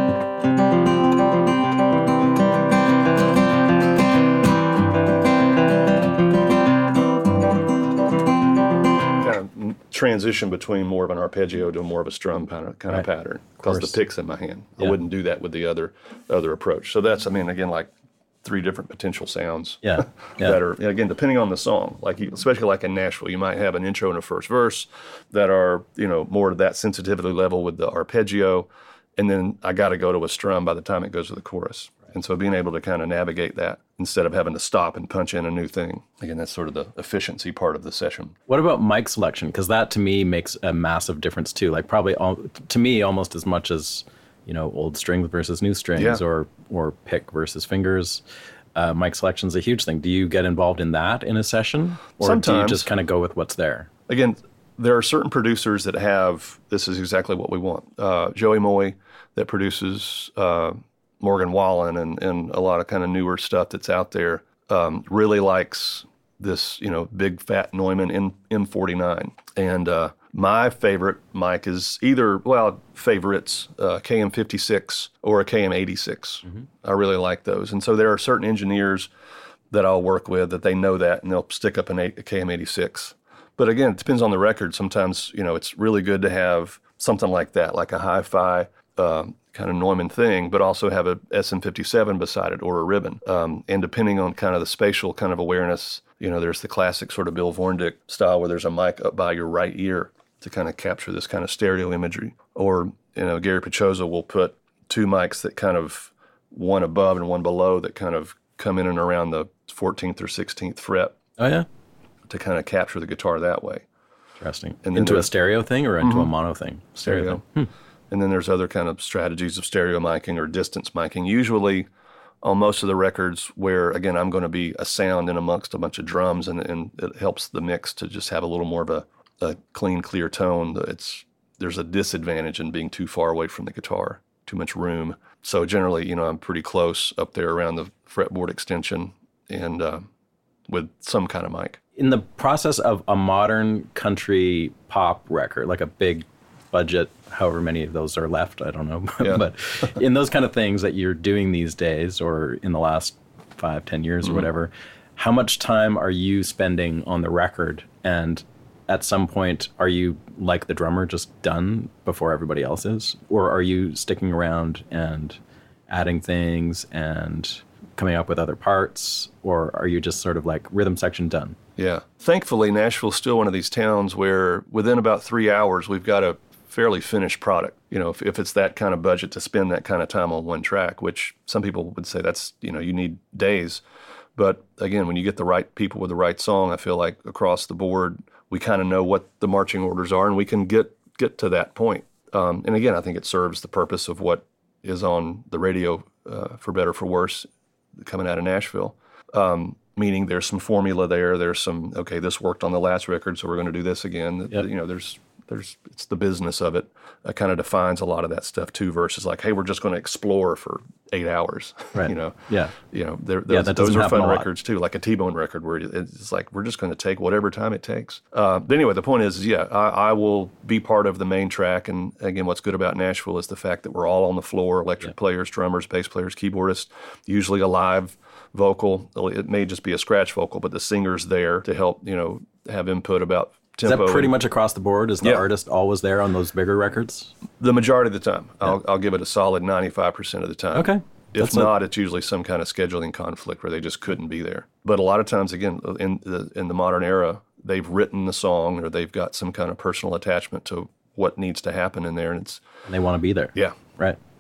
transition between more of an arpeggio to more of a strum kind of kind right. of pattern because the pick's in my hand. Yeah. I wouldn't do that with the other other approach. So that's, I mean, again, like three different potential sounds. Yeah. yeah. That are, again, depending on the song. Like you, especially like in Nashville, you might have an intro and a first verse that are, you know, more to that sensitivity level with the arpeggio, and then I got to go to a strum by the time it goes to the chorus. And so being able to kind of navigate that instead of having to stop and punch in a new thing. Again, that's sort of the efficiency part of the session. What about mic selection? Because that to me makes a massive difference too. Like probably all, to me almost as much as, you know, old strings versus new strings yeah. or or pick versus fingers. Uh, mic selection is a huge thing. Do you get involved in that in a session? Or Sometimes. do you just kind of go with what's there? Again, there are certain producers that have, this is exactly what we want. Uh, Joey Moy that produces uh, Morgan Wallen and, and a lot of kind of newer stuff that's out there, um, really likes this, you know, big fat Neumann M forty-nine. And uh, my favorite mic is either, well, favorites, uh, K M fifty-six or a K M eighty-six. Mm-hmm. I really like those. And so there are certain engineers that I'll work with that they know that and they'll stick up an eight, a K M eighty-six. But again, it depends on the record. Sometimes, you know, it's really good to have something like that, like a hi-fi uh, kind of Neumann thing, but also have a S M fifty-seven beside it or a ribbon. Um, and depending on kind of the spatial kind of awareness, you know, there's the classic sort of Bill Vorndick style where there's a mic up by your right ear to kind of capture this kind of stereo imagery. Or, you know, Gary Pachoza will put two mics that kind of, one above and one below that kind of come in and around the fourteenth or sixteenth fret. Oh, yeah? To kind of capture the guitar that way. Interesting. And into a stereo thing or into mm-hmm. a mono thing? Stereo. stereo. Thing. Hmm. And then there's other kind of strategies of stereo miking or distance miking. Usually on most of the records where, again, I'm going to be a sound in amongst a bunch of drums, and, and it helps the mix to just have a little more of a, a clean, clear tone. It's there's a disadvantage in being too far away from the guitar, too much room. So generally, you know, I'm pretty close up there around the fretboard extension and uh, with some kind of mic. In the process of a modern country pop record, like a big budget, however many of those are left, I don't know. Yeah. But in those kind of things that you're doing these days or in the last five, ten years mm-hmm. or whatever, how much time are you spending on the record? And at some point, are you, like the drummer, just done before everybody else is? Or are you sticking around and adding things and coming up with other parts? Or are you just sort of like rhythm section done? Yeah. Thankfully, Nashville's still one of these towns where within about three hours, we've got a fairly finished product. You know, if, if it's that kind of budget to spend that kind of time on one track, which some people would say that's, you know, you need days. But again, when you get the right people with the right song, I feel like across the board, we kind of know what the marching orders are and we can get, get to that point. Um, and again, I think it serves the purpose of what is on the radio, uh, for better or for worse, coming out of Nashville. Um, meaning there's some formula there. There's some, okay, this worked on the last record, so we're going to do this again. Yep. You know, there's, there's, it's the business of it. It kind of defines a lot of that stuff too, versus like, hey, we're just going to explore for eight hours. Right. You know. Yeah. You know, those, yeah, that those are fun a records too, like a T-Bone record where it's like we're just going to take whatever time it takes. Uh, but anyway, the point is, is yeah, I, I will be part of the main track. And again, what's good about Nashville is the fact that we're all on the floor: electric yeah. players, drummers, bass players, keyboardists, usually a live vocal. It may just be a scratch vocal, but the singer's there to help, you know, have input about tempo. Is that pretty and, much across the board? Is the yeah. artist always there on those bigger records? The majority of the time. Yeah. I'll, I'll give it a solid ninety-five percent of the time. Okay. If That's not, a... it's usually some kind of scheduling conflict where they just couldn't be there. But a lot of times, again, in the, in the modern era, they've written the song or they've got some kind of personal attachment to what needs to happen in there. And it's and they want to be there. Yeah. Right.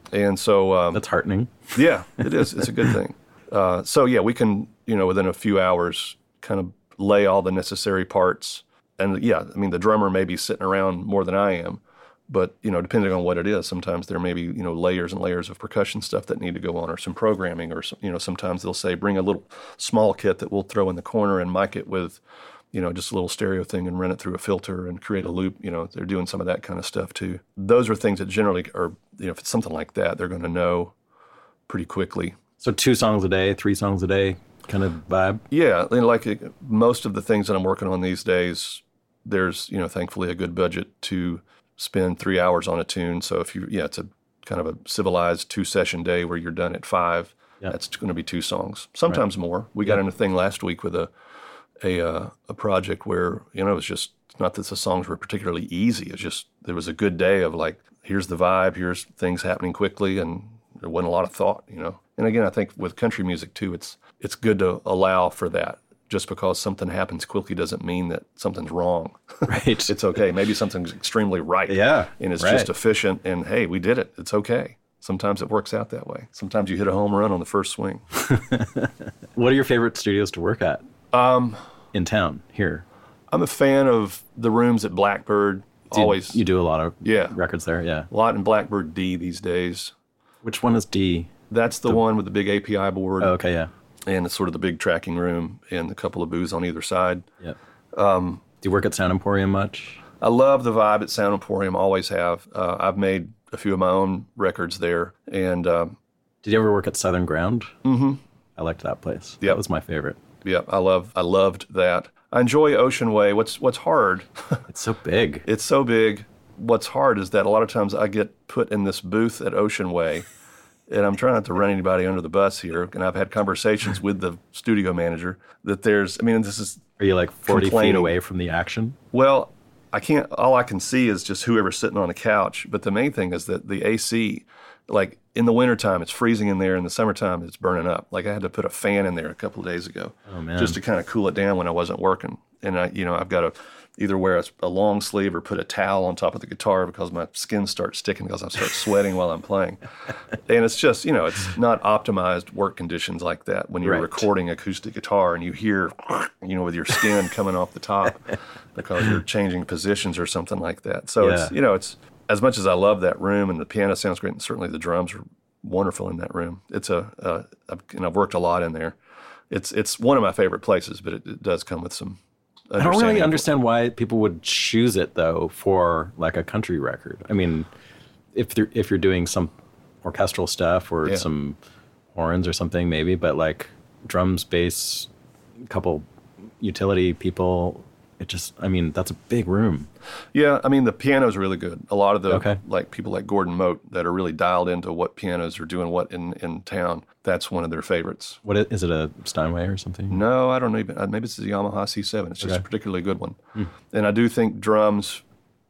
And so... Um, That's heartening. Yeah, it is. It's a good thing. Uh, so yeah, we can, you know, within a few hours kind of lay all the necessary parts. And yeah, I mean, the drummer may be sitting around more than I am, but, you know, depending on what it is, sometimes there may be, you know, layers and layers of percussion stuff that need to go on, or some programming, or, some, you know, sometimes they'll say, bring a little small kit that we'll throw in the corner and mic it with, you know, just a little stereo thing and run it through a filter and create a loop. You know, they're doing some of that kind of stuff too. Those are things that generally are, you know, if it's something like that, they're going to know pretty quickly. So two songs a day, three songs a day kind of vibe? Yeah, and like uh, most of the things that I'm working on these days, there's, you know, thankfully a good budget to spend three hours on a tune. So if you, yeah, it's a kind of a civilized two-session day where you're done at five. Yep. That's going to be two songs, sometimes right. more. We got yep. in a thing last week with a a uh, a project where, you know, it was just, not that the songs were particularly easy. It's just, there was a good day of like, here's the vibe, here's things happening quickly, and there wasn't a lot of thought, you know. And again, I think with country music too, it's it's good to allow for that. Just because something happens quickly doesn't mean that something's wrong. Right. It's okay. Maybe something's extremely right. Yeah. And it's right. just efficient, and hey, we did it. It's okay. Sometimes it works out that way. Sometimes you hit a home run on the first swing. What are your favorite studios to work at? Um, in town, here? I'm a fan of the rooms at Blackbird. Do Always. You do a lot of yeah. records there, yeah. A lot in Blackbird D these days. Which one is D? That's the, the one with the big A P I board. Oh, okay, yeah. And it's sort of the big tracking room and a couple of booths on either side. Yeah. Um, do you work at Sound Emporium much? I love the vibe at Sound Emporium, always have. Uh, I've made a few of my own records there. And um, did you ever work at Southern Ground? Mm-hmm. I liked that place. Yep. That was my favorite. Yeah, I love. I loved that. I enjoy Ocean Way. What's What's hard? It's so big. It's so big. What's hard is that a lot of times I get put in this booth at Ocean Way, and I'm trying not to run anybody under the bus here, and I've had conversations with the studio manager that there's, I mean, this is Are you like forty feet away from the action? Well, I can't, all I can see is just whoever's sitting on the couch, but the main thing is that the A C, like in the wintertime, it's freezing in there, in the summertime, it's burning up. Like I had to put a fan in there a couple of days ago oh, man. just to kind of cool it down when I wasn't working. And I, you know, I've got to either wear a, a long sleeve or put a towel on top of the guitar because my skin starts sticking because I start sweating while I'm playing. And it's just, you know, it's not optimized work conditions like that when you're right. recording acoustic guitar and you hear, you know, with your skin coming off the top because you're changing positions or something like that. So yeah. it's, you know, it's, as much as I love that room and the piano sounds great and certainly the drums are wonderful in that room. It's a, uh, I've, and I've worked a lot in there. It's, it's one of my favorite places, but it, it does come with some, I don't really understand why people would choose it though for like a country record. I mean, if you're, if you're doing some orchestral stuff or yeah. some horns or something maybe, but like drums, bass, a couple utility people, it just, I mean, that's a big room. Yeah, I mean, the piano's really good. A lot of the okay. like people like Gordon Mote that are really dialed into what pianos are doing what in, in town, that's one of their favorites. What is, is it a Steinway or something? No, I don't know. Even, maybe it's a Yamaha C seven. It's just okay. a particularly good one. Hmm. And I do think drums,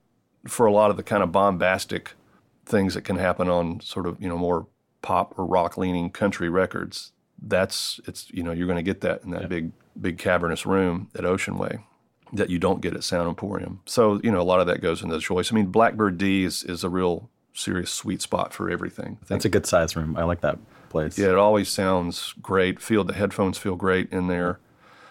for a lot of the kind of bombastic things that can happen on sort of, you know, more pop or rock leaning country records, that's, it's, you know, you're going to get that in that yep. big, big cavernous room at Ocean Way that you don't get at Sound Emporium. So, you know, a lot of that goes into the choice. I mean, Blackbird D is, is a real serious sweet spot for everything. That's a good size room. I like that place. Yeah, it always sounds great. Feel the headphones feel great in there.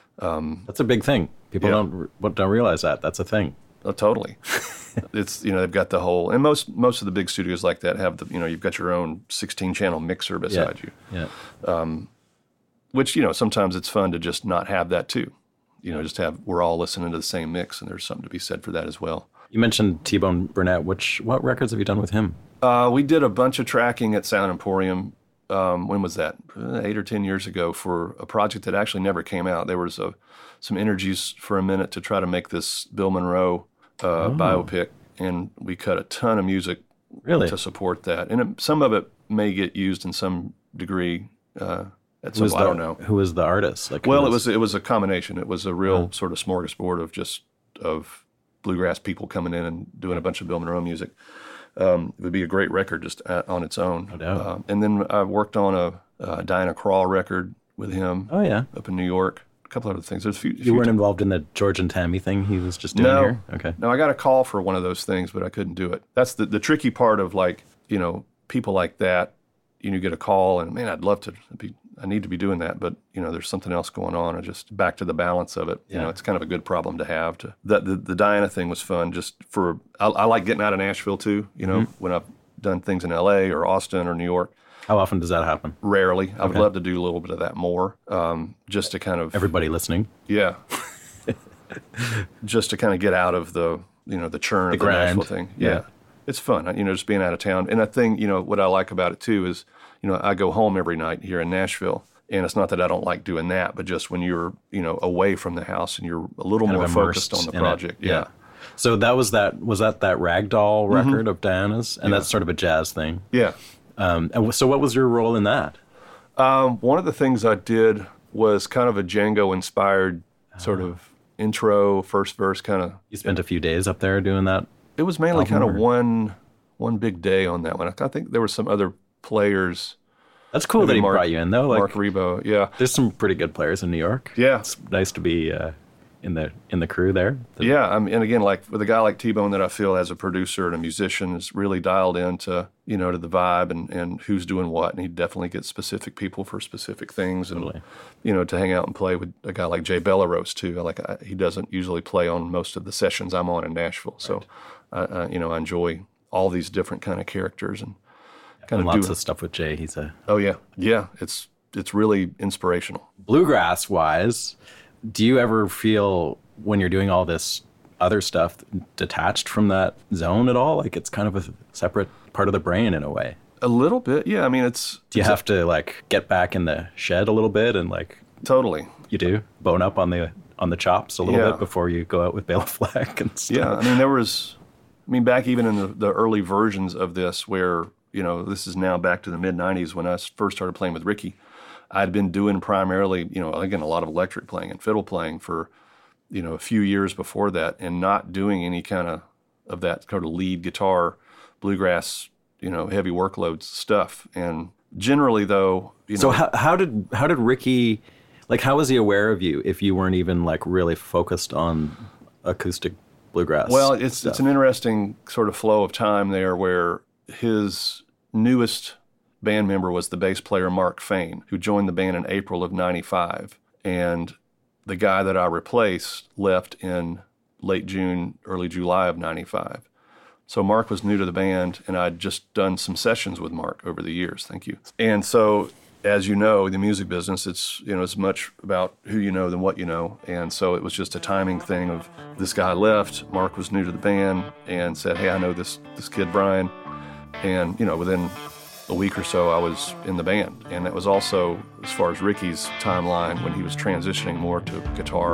Um, That's a big thing. People yeah. don't don't realize that. That's a thing. Oh, totally. It's, you know, they've got the whole, and most most of the big studios like that have the, you know, you've got your own sixteen channel mixer beside yeah. you. Yeah. Um, which, you know, sometimes it's fun to just not have that too. You know, just have, we're all listening to the same mix, and there's something to be said for that as well. You mentioned T-Bone Burnett. Which, what records have you done with him? Uh, we did a bunch of tracking at Sound Emporium. Um, when was that? Eight or ten years ago for a project that actually never came out. There was a, some energies for a minute to try to make this Bill Monroe uh, oh. biopic, and we cut a ton of music really? to support that. And it, some of it may get used in some degree. Uh, at some, the, I don't know. Who was the artist? Like, well, was... it was it was a combination. It was a real oh. sort of smorgasbord of just of bluegrass people coming in and doing a bunch of Bill Monroe music. Um, it would be a great record just at, on its own. No doubt. Uh, and then I worked on a, a Diana Krall record with him. Oh yeah, up in New York. A couple other things. There's a few. You few weren't t- involved in the George and Tammy thing he was just doing no, here? Okay. No, I got a call for one of those things, but I couldn't do it. That's the the tricky part of, like, you know, people like that, you know, you get a call and, man, I'd love to be, I need to be doing that, but, you know, there's something else going on, and just back to the balance of it. Yeah. You know, it's kind of a good problem to have. To the, the, the Diana thing was fun just for, I, I like getting out of Nashville too, you know, mm-hmm. when I've done things in L A or Austin or New York. How often does that happen? Rarely. I would okay. love to do a little bit of that more, um, just to kind of... Everybody listening? Yeah. Just to kind of get out of the, you know, the churn the of the grind. Nashville thing. Yeah. yeah. It's fun, you know, just being out of town. And I think, you know, what I like about it too is, you know, I go home every night here in Nashville. And it's not that I don't like doing that, but just when you're, you know, away from the house and you're a little kind more focused on the project. Yeah. yeah. So that was that, was that that Ragdoll record mm-hmm. of Diana's? And yeah. that's sort of a jazz thing. Yeah. Um, and so what was your role in that? Um, one of the things I did was kind of a Django-inspired sort of intro, first verse kind of. You spent a few days up there doing that? It was mainly kind of one one big day on that one. I think there were some other players. That's cool that he Mark, brought you in, though. Like, Mark Rebo, yeah. There's some pretty good players in New York. Yeah. It's nice to be uh, in the in the crew there. The, yeah, I mean, and again, like with a guy like T-Bone that I feel as a producer and a musician is really dialed into, you know, to the vibe and, and who's doing what. And he definitely gets specific people for specific things. And, totally. you know, to hang out and play with a guy like Jay Bellerose, too. Like, I, he doesn't usually play on most of the sessions I'm on in Nashville. Right. So, I, I, you know, I enjoy all these different kind of characters and kind and of lots do, of stuff with Jay. He's a oh yeah, yeah. It's it's really inspirational. Bluegrass wise, do you ever feel when you're doing all this other stuff detached from that zone at all? Like it's kind of a separate part of the brain in a way. A little bit, yeah. I mean, it's. Do you it's have a, to like get back in the shed a little bit and like? Totally. You do bone up on the on the chops a little yeah. bit before you go out with Bela Fleck and stuff. Yeah, I mean there was. I mean, back even in the, the early versions of this, where you know this is now back to the mid nineties when I first started playing with Ricky. I'd been doing primarily, you know, again a lot of electric playing and fiddle playing for, you know, a few years before that, and not doing any kind of of that kind of lead guitar, bluegrass, you know, heavy workload stuff. And generally, though, you know. So how how did how did Ricky, like, how was he aware of you if you weren't even like really focused on acoustic bluegrass? Well, it's stuff? it's an interesting sort of flow of time there, where his newest band member was the bass player Mark Fain, who joined the band in April of ninety-five, and the guy that I replaced left in late June, early July of ninety-five. So Mark was new to the band, and I'd just done some sessions with Mark over the years. Thank you. And so, as you know, the music business, it's, you know, as much about who you know than what you know. And so it was just a timing thing of this guy left, Mark was new to the band, and said, hey, I know this this kid, Brian. And, you know, within a week or so, I was in the band. And it was also, as far as Ricky's timeline, when he was transitioning more to guitar.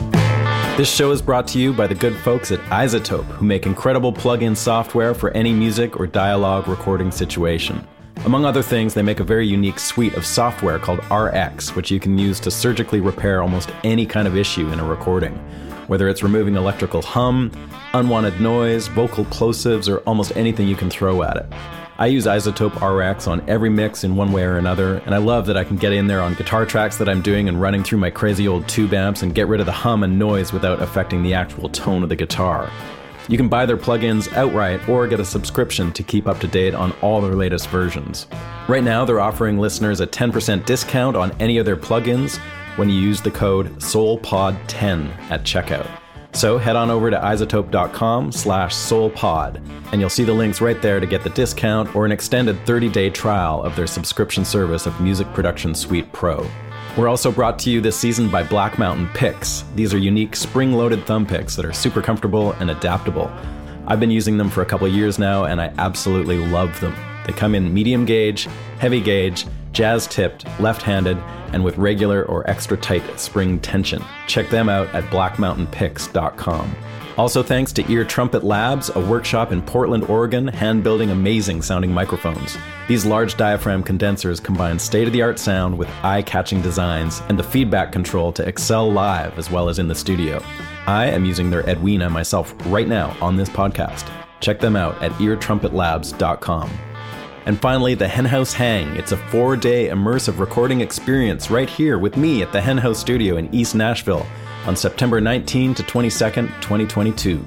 This show is brought to you by the good folks at iZotope, who make incredible plug-in software for any music or dialogue recording situation. Among other things, they make a very unique suite of software called R X, which you can use to surgically repair almost any kind of issue in a recording. Whether it's removing electrical hum, unwanted noise, vocal plosives, or almost anything you can throw at it. I use iZotope R X on every mix in one way or another, and I love that I can get in there on guitar tracks that I'm doing and running through my crazy old tube amps and get rid of the hum and noise without affecting the actual tone of the guitar. You can buy their plugins outright or get a subscription to keep up to date on all their latest versions. Right now, they're offering listeners a ten percent discount on any of their plugins when you use the code soul pod ten at checkout. So head on over to izotope.com slash soulpod, and you'll see the links right there to get the discount or an extended thirty-day trial of their subscription service of Music Production Suite Pro. We're also brought to you this season by Black Mountain Picks. These are unique spring-loaded thumb picks that are super comfortable and adaptable. I've been using them for a couple of years now, and I absolutely love them. They come in medium gauge, heavy gauge, jazz-tipped, left-handed, and with regular or extra tight spring tension. Check them out at black mountain picks dot com. Also thanks to Ear Trumpet Labs, a workshop in Portland, Oregon, hand-building amazing-sounding microphones. These large diaphragm condensers combine state-of-the-art sound with eye-catching designs and the feedback control to excel live as well as in the studio. I am using their Edwina myself right now on this podcast. Check them out at ear trumpet labs dot com. And finally, the Hen House Hang. It's a four-day immersive recording experience right here with me at the Hen House Studio in East Nashville on September nineteenth to twenty-second, twenty twenty-two.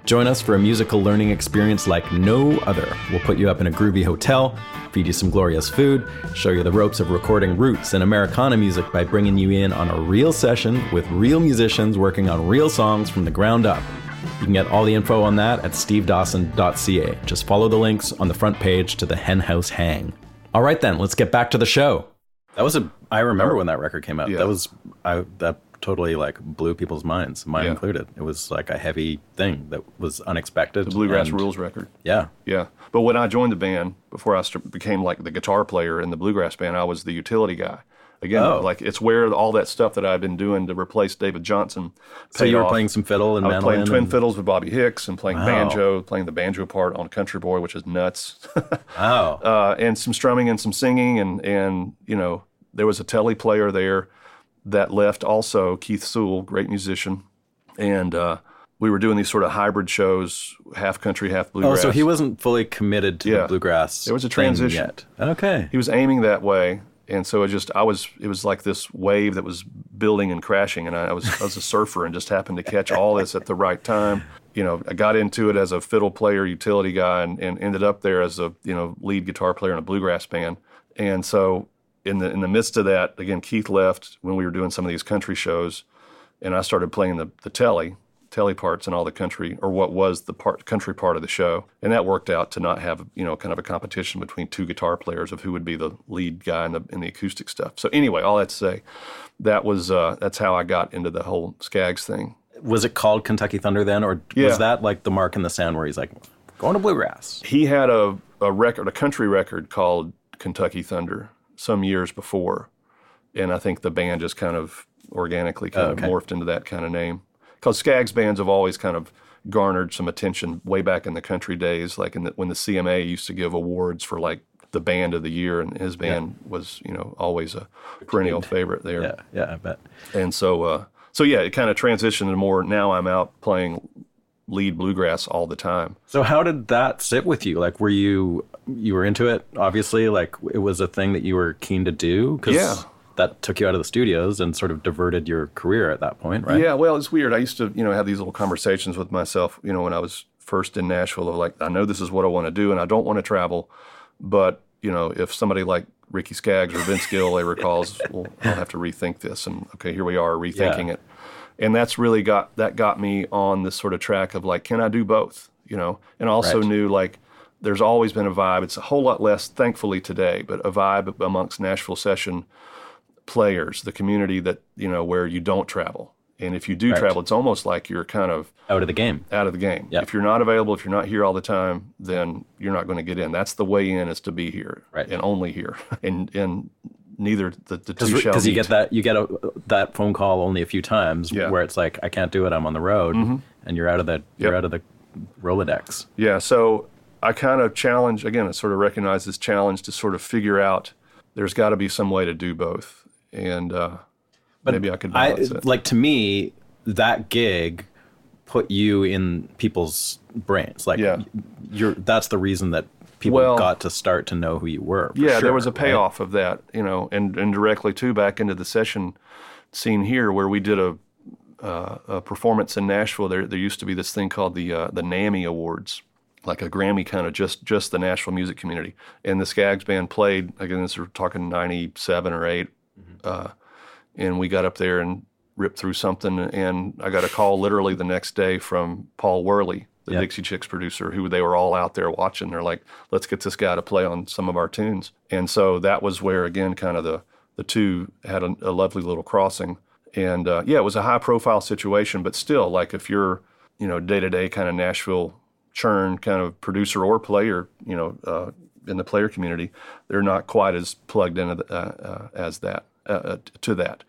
Join us for a musical learning experience like no other. We'll put you up in a groovy hotel, feed you some glorious food, show you the ropes of recording roots and Americana music by bringing you in on a real session with real musicians working on real songs from the ground up. You can get all the info on that at steve dawson dot c a. Just follow the links on the front page to the Hen House Hang. All right then, let's get back to the show. That was a, I remember when that record came out. Yeah. That was, I, that totally like blew people's minds, mine Yeah. included. It was like a heavy thing that was unexpected. The Bluegrass and- Rules record. Yeah. Yeah. But when I joined the band, before I st- became like the guitar player in the Bluegrass band, I was the utility guy. Again, Oh. like it's where all that stuff that I've been doing to replace David Johnson So paid you were off. playing some fiddle and I was mandolin? playing twin and- fiddles with Bobby Hicks and playing Wow. banjo, playing the banjo part on Country Boy, which is nuts. Wow. uh, and some strumming and some singing. And, and, you know, there was a telly player there that left also, Keith Sewell, great musician. And uh, we were doing these sort of hybrid shows, half country, half Oh, bluegrass. so he wasn't fully committed to Yeah. the bluegrass. There was a thing transition. yet. Okay. He was aiming that way. And so it just, I was, it was like this wave that was building and crashing. And I, I was, I was a surfer and just happened to catch all this at the right time. You know, I got into it as a fiddle player, utility guy, and, and ended up there as a, you know, lead guitar player in a bluegrass band. And so in the, in the midst of that, again, Keith left when we were doing some of these country shows, and I started playing the, the telly, telly parts in all the country, or what was the part, country part of the show. And that worked out to not have, you know, kind of a competition between two guitar players of who would be the lead guy in the, in the acoustic stuff. So anyway, all that to say, that was, uh, that's how I got into the whole Skaggs thing. Was it called Kentucky Thunder then, or Yeah. was that like the mark in the sand where he's like, going to bluegrass? He had a, a record, a country record called Kentucky Thunder some years before. And I think the band just kind of organically kind Oh, of okay. morphed into that kind of name. Because Skaggs bands have always kind of garnered some attention way back in the country days, like in the, when the C M A used to give awards for like the band of the year, and his band was, you know, always a perennial favorite there. Yeah, yeah, I bet. And so, uh, so yeah, it kind of transitioned to more, now I'm out playing lead bluegrass all the time. So how did that sit with you? Like, were you, you were into it, obviously, like it was a thing that you were keen to do? 'Cause Yeah. that took you out of the studios and sort of diverted your career at that point, right? Yeah, well, it's weird. I used to, you know, have these little conversations with myself, you know, when I was first in Nashville of like, I know this is what I want to do and I don't want to travel, but, you know, if somebody like Ricky Skaggs or Vince Gill ever calls, well, I'll have to rethink this. And okay, here we are rethinking Yeah. it. And that's really got, that got me on this sort of track of like, can I do both, you know? And I also Right. knew like, there's always been a vibe. It's a whole lot less, thankfully, today, but a vibe amongst Nashville session players, the community that, you know, where you don't travel. And if you do Right. travel, it's almost like you're kind of Out of the game. out of the game. Yeah. If you're not available, if you're not here all the time, then you're not going to get in. That's the way in, is to be here, Right. and only here. And and neither the, the two shall Because you meet. get that you get a, that phone call only a few times Yeah. where it's like, I can't do it, I'm on the road, and you're out of the you're Yep. out of the Rolodex. Yeah, so I kind of challenge, again, I sort of recognize this challenge to sort of figure out there's got to be some way to do both. And uh, maybe I could I balance it. like, to me, that gig put you in people's brains. Like, Yeah. you're that's the reason that people Well- got to start to know who you were. for Yeah, sure, there was a right? payoff of that, you know, and, and directly too back into the session scene here, where we did a, uh, a performance in Nashville. There, there used to be this thing called the uh, the NAMI Awards, like a Grammy kind of just just the Nashville music community. And the Skaggs band played, again, this we're talking ninety-seven or eight, uh, and we got up there and ripped through something. And I got a call literally the next day from Paul Worley, the Yeah. Dixie Chicks producer, who they were all out there watching. They're like, let's get this guy to play on some of our tunes. And so that was where, again, kind of the, the two had a, a lovely little crossing. And uh, yeah, it was a high profile situation, but still, like if you're, you know, day to day kind of Nashville churn kind of producer or player, you know, uh, in the player community, they're not quite as plugged into the, uh, uh, as that, uh, uh, to that.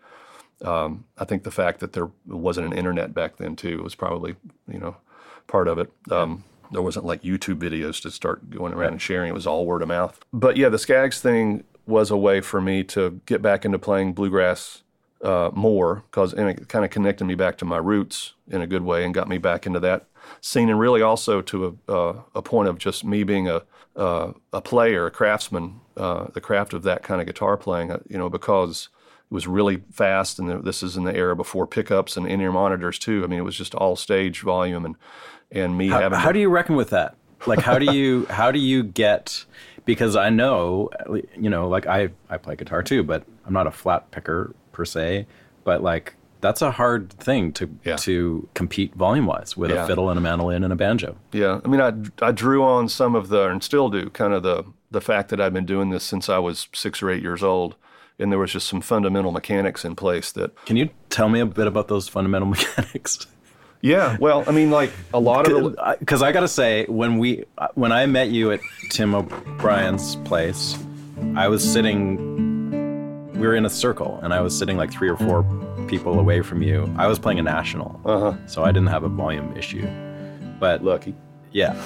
Um, I think the fact that there wasn't an internet back then too was probably, you know, part of it. Um, there wasn't like YouTube videos to start going around and sharing. It was all word of mouth. But yeah, the Skaggs thing was a way for me to get back into playing bluegrass uh, more, because and it kind of connected me back to my roots in a good way and got me back into that scene, and really also to a, uh, a point of just me being a uh, a player, a craftsman, uh, the craft of that kind of guitar playing, uh, you know, because was really fast, and this is in the era before pickups and in-ear monitors too. I mean, it was just all stage volume, and and me how, having. How to, do you reckon with that? Like, how do you how do you get? Because I know, you know, like I I play guitar too, but I'm not a flat picker per se. But like that's a hard thing to yeah. to compete volume wise with yeah. a fiddle and a mandolin and a banjo. Yeah, I mean, I I drew on some of the, and still do, kind of the the fact that I've been doing this since I was six or eight years old. And there was just some fundamental mechanics in place that... Can you tell me a bit about those fundamental mechanics? Yeah, well, I mean, like, a lot of the... Because I got to say, when we when I met you at Tim O'Brien's place, I was sitting... We were in a circle, and I was sitting like three or four people away from you. I was playing a national, uh-huh. so I didn't have a volume issue. But lucky. Yeah.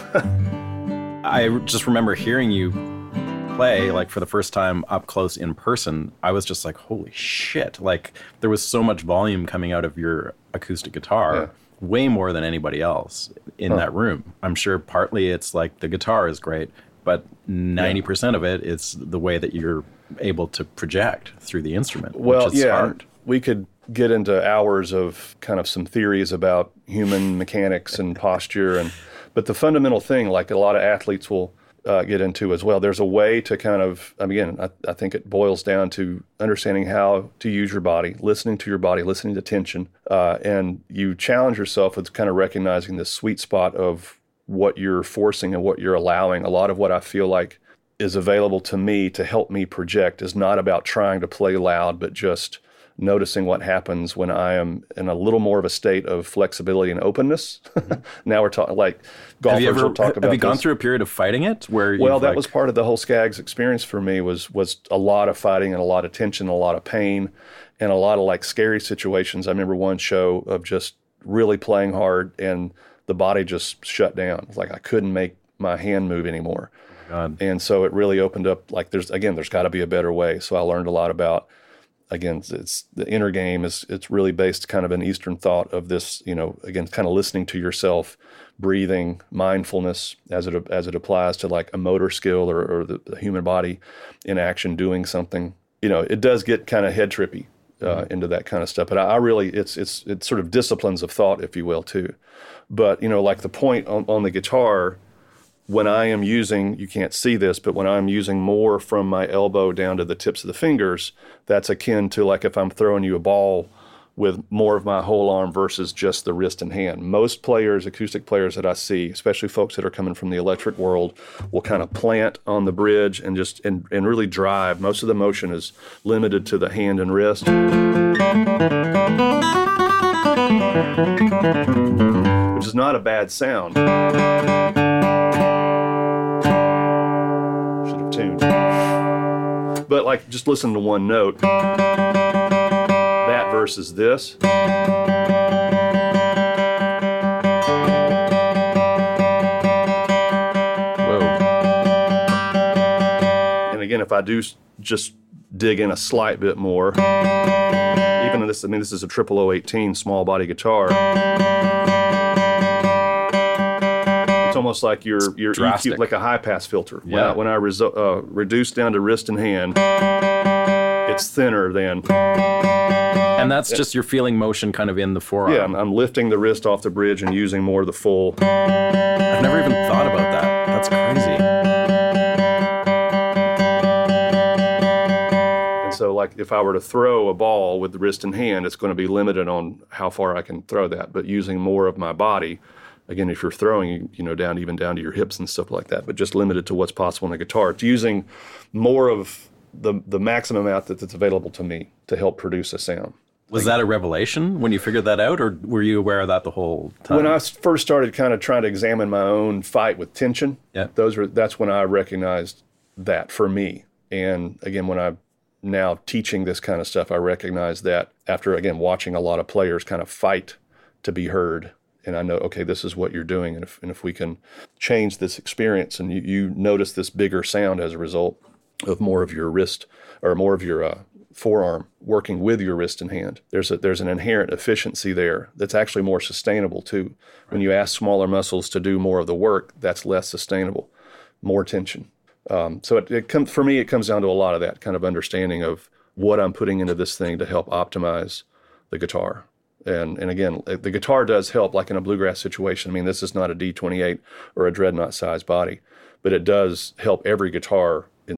I just remember hearing you play, like for the first time up close in person. I was just like, holy shit. Like there was so much volume coming out of your acoustic guitar, yeah. way more than anybody else in huh. that room. I'm sure partly it's like the guitar is great, but ninety percent yeah. of it is the way that you're able to project through the instrument, well, which is yeah, hard. We could get into hours of kind of some theories about human mechanics and posture, and but the fundamental thing, like a lot of athletes will Uh, get into as well. There's a way to kind of, I mean, again, I, I think it boils down to understanding how to use your body, listening to your body, listening to tension, uh, and you challenge yourself with kind of recognizing the sweet spot of what you're forcing and what you're allowing. A lot of what I feel like is available to me to help me project is not about trying to play loud, but just noticing what happens when I am in a little more of a state of flexibility and openness. Mm-hmm. Now we're talking like golfers have you ever, will talk about Have you gone this. through a period of fighting it? Where Well, that like... was part of the whole Skaggs experience for me was was a lot of fighting and a lot of tension, a lot of pain, and a lot of like scary situations. I remember one show of just really playing hard and the body just shut down. It's like I couldn't make my hand move anymore. God. And so it really opened up, like there's, again, there's got to be a better way. So I learned a lot about, again, it's the inner game is, it's really based kind of an Eastern thought of this, you know, again, kind of listening to yourself, breathing, mindfulness as it, as it applies to like a motor skill or, or the, the human body in action doing something. You know, it does get kind of head trippy uh, mm-hmm. into that kind of stuff. But I, I really, it's, it's, it's sort of disciplines of thought, if you will, too. But, you know, like the point on, on the guitar, when I am using, you can't see this, but when I'm using more from my elbow down to the tips of the fingers, that's akin to like if I'm throwing you a ball with more of my whole arm versus just the wrist and hand. Most players, acoustic players that I see, especially folks that are coming from the electric world, will kind of plant on the bridge and just and, and really drive. Most of the motion is limited to the hand and wrist. Which is not a bad sound. Tuned. But like just listen to one note. That versus this. Whoa. And again, if I do just dig in a slight bit more, even this, I mean, this is a triple oh eighteen small body guitar. Almost like your your E Q, like a high pass filter. When yeah. I, when I reso- uh, reduce down to wrist and hand, it's thinner than. And that's just your feeling motion kind of in the forearm. Yeah, I'm, I'm lifting the wrist off the bridge and using more of the full. I've never even thought about that. That's crazy. And so, like, if I were to throw a ball with the wrist and hand, it's going to be limited on how far I can throw that. But using more of my body. Again, if you're throwing, you know, down even down to your hips and stuff like that, but just limited to what's possible in a guitar. It's using more of the the maximum amount that, that's available to me to help produce a sound. Was like, that a revelation when you figured that out, or were you aware of that the whole time? When I first started kind of trying to examine my own fight with tension, yeah. those were that's when I recognized that for me. And again, when I'm now teaching this kind of stuff, I recognize that after, again, watching a lot of players kind of fight to be heard. And I know, okay, this is what you're doing. And if, and if we can change this experience and you, you notice this bigger sound as a result of more of your wrist or more of your uh, forearm working with your wrist and hand, there's a, there's an inherent efficiency there that's actually more sustainable too. When you ask smaller muscles to do more of the work, that's less sustainable, more tension. Um, so it, it comes for me, it comes down to a lot of that kind of understanding of what I'm putting into this thing to help optimize the guitar. And and again, the guitar does help, like in a bluegrass situation. I mean, this is not a D twenty-eight or a dreadnought size body, but it does help every guitar. In-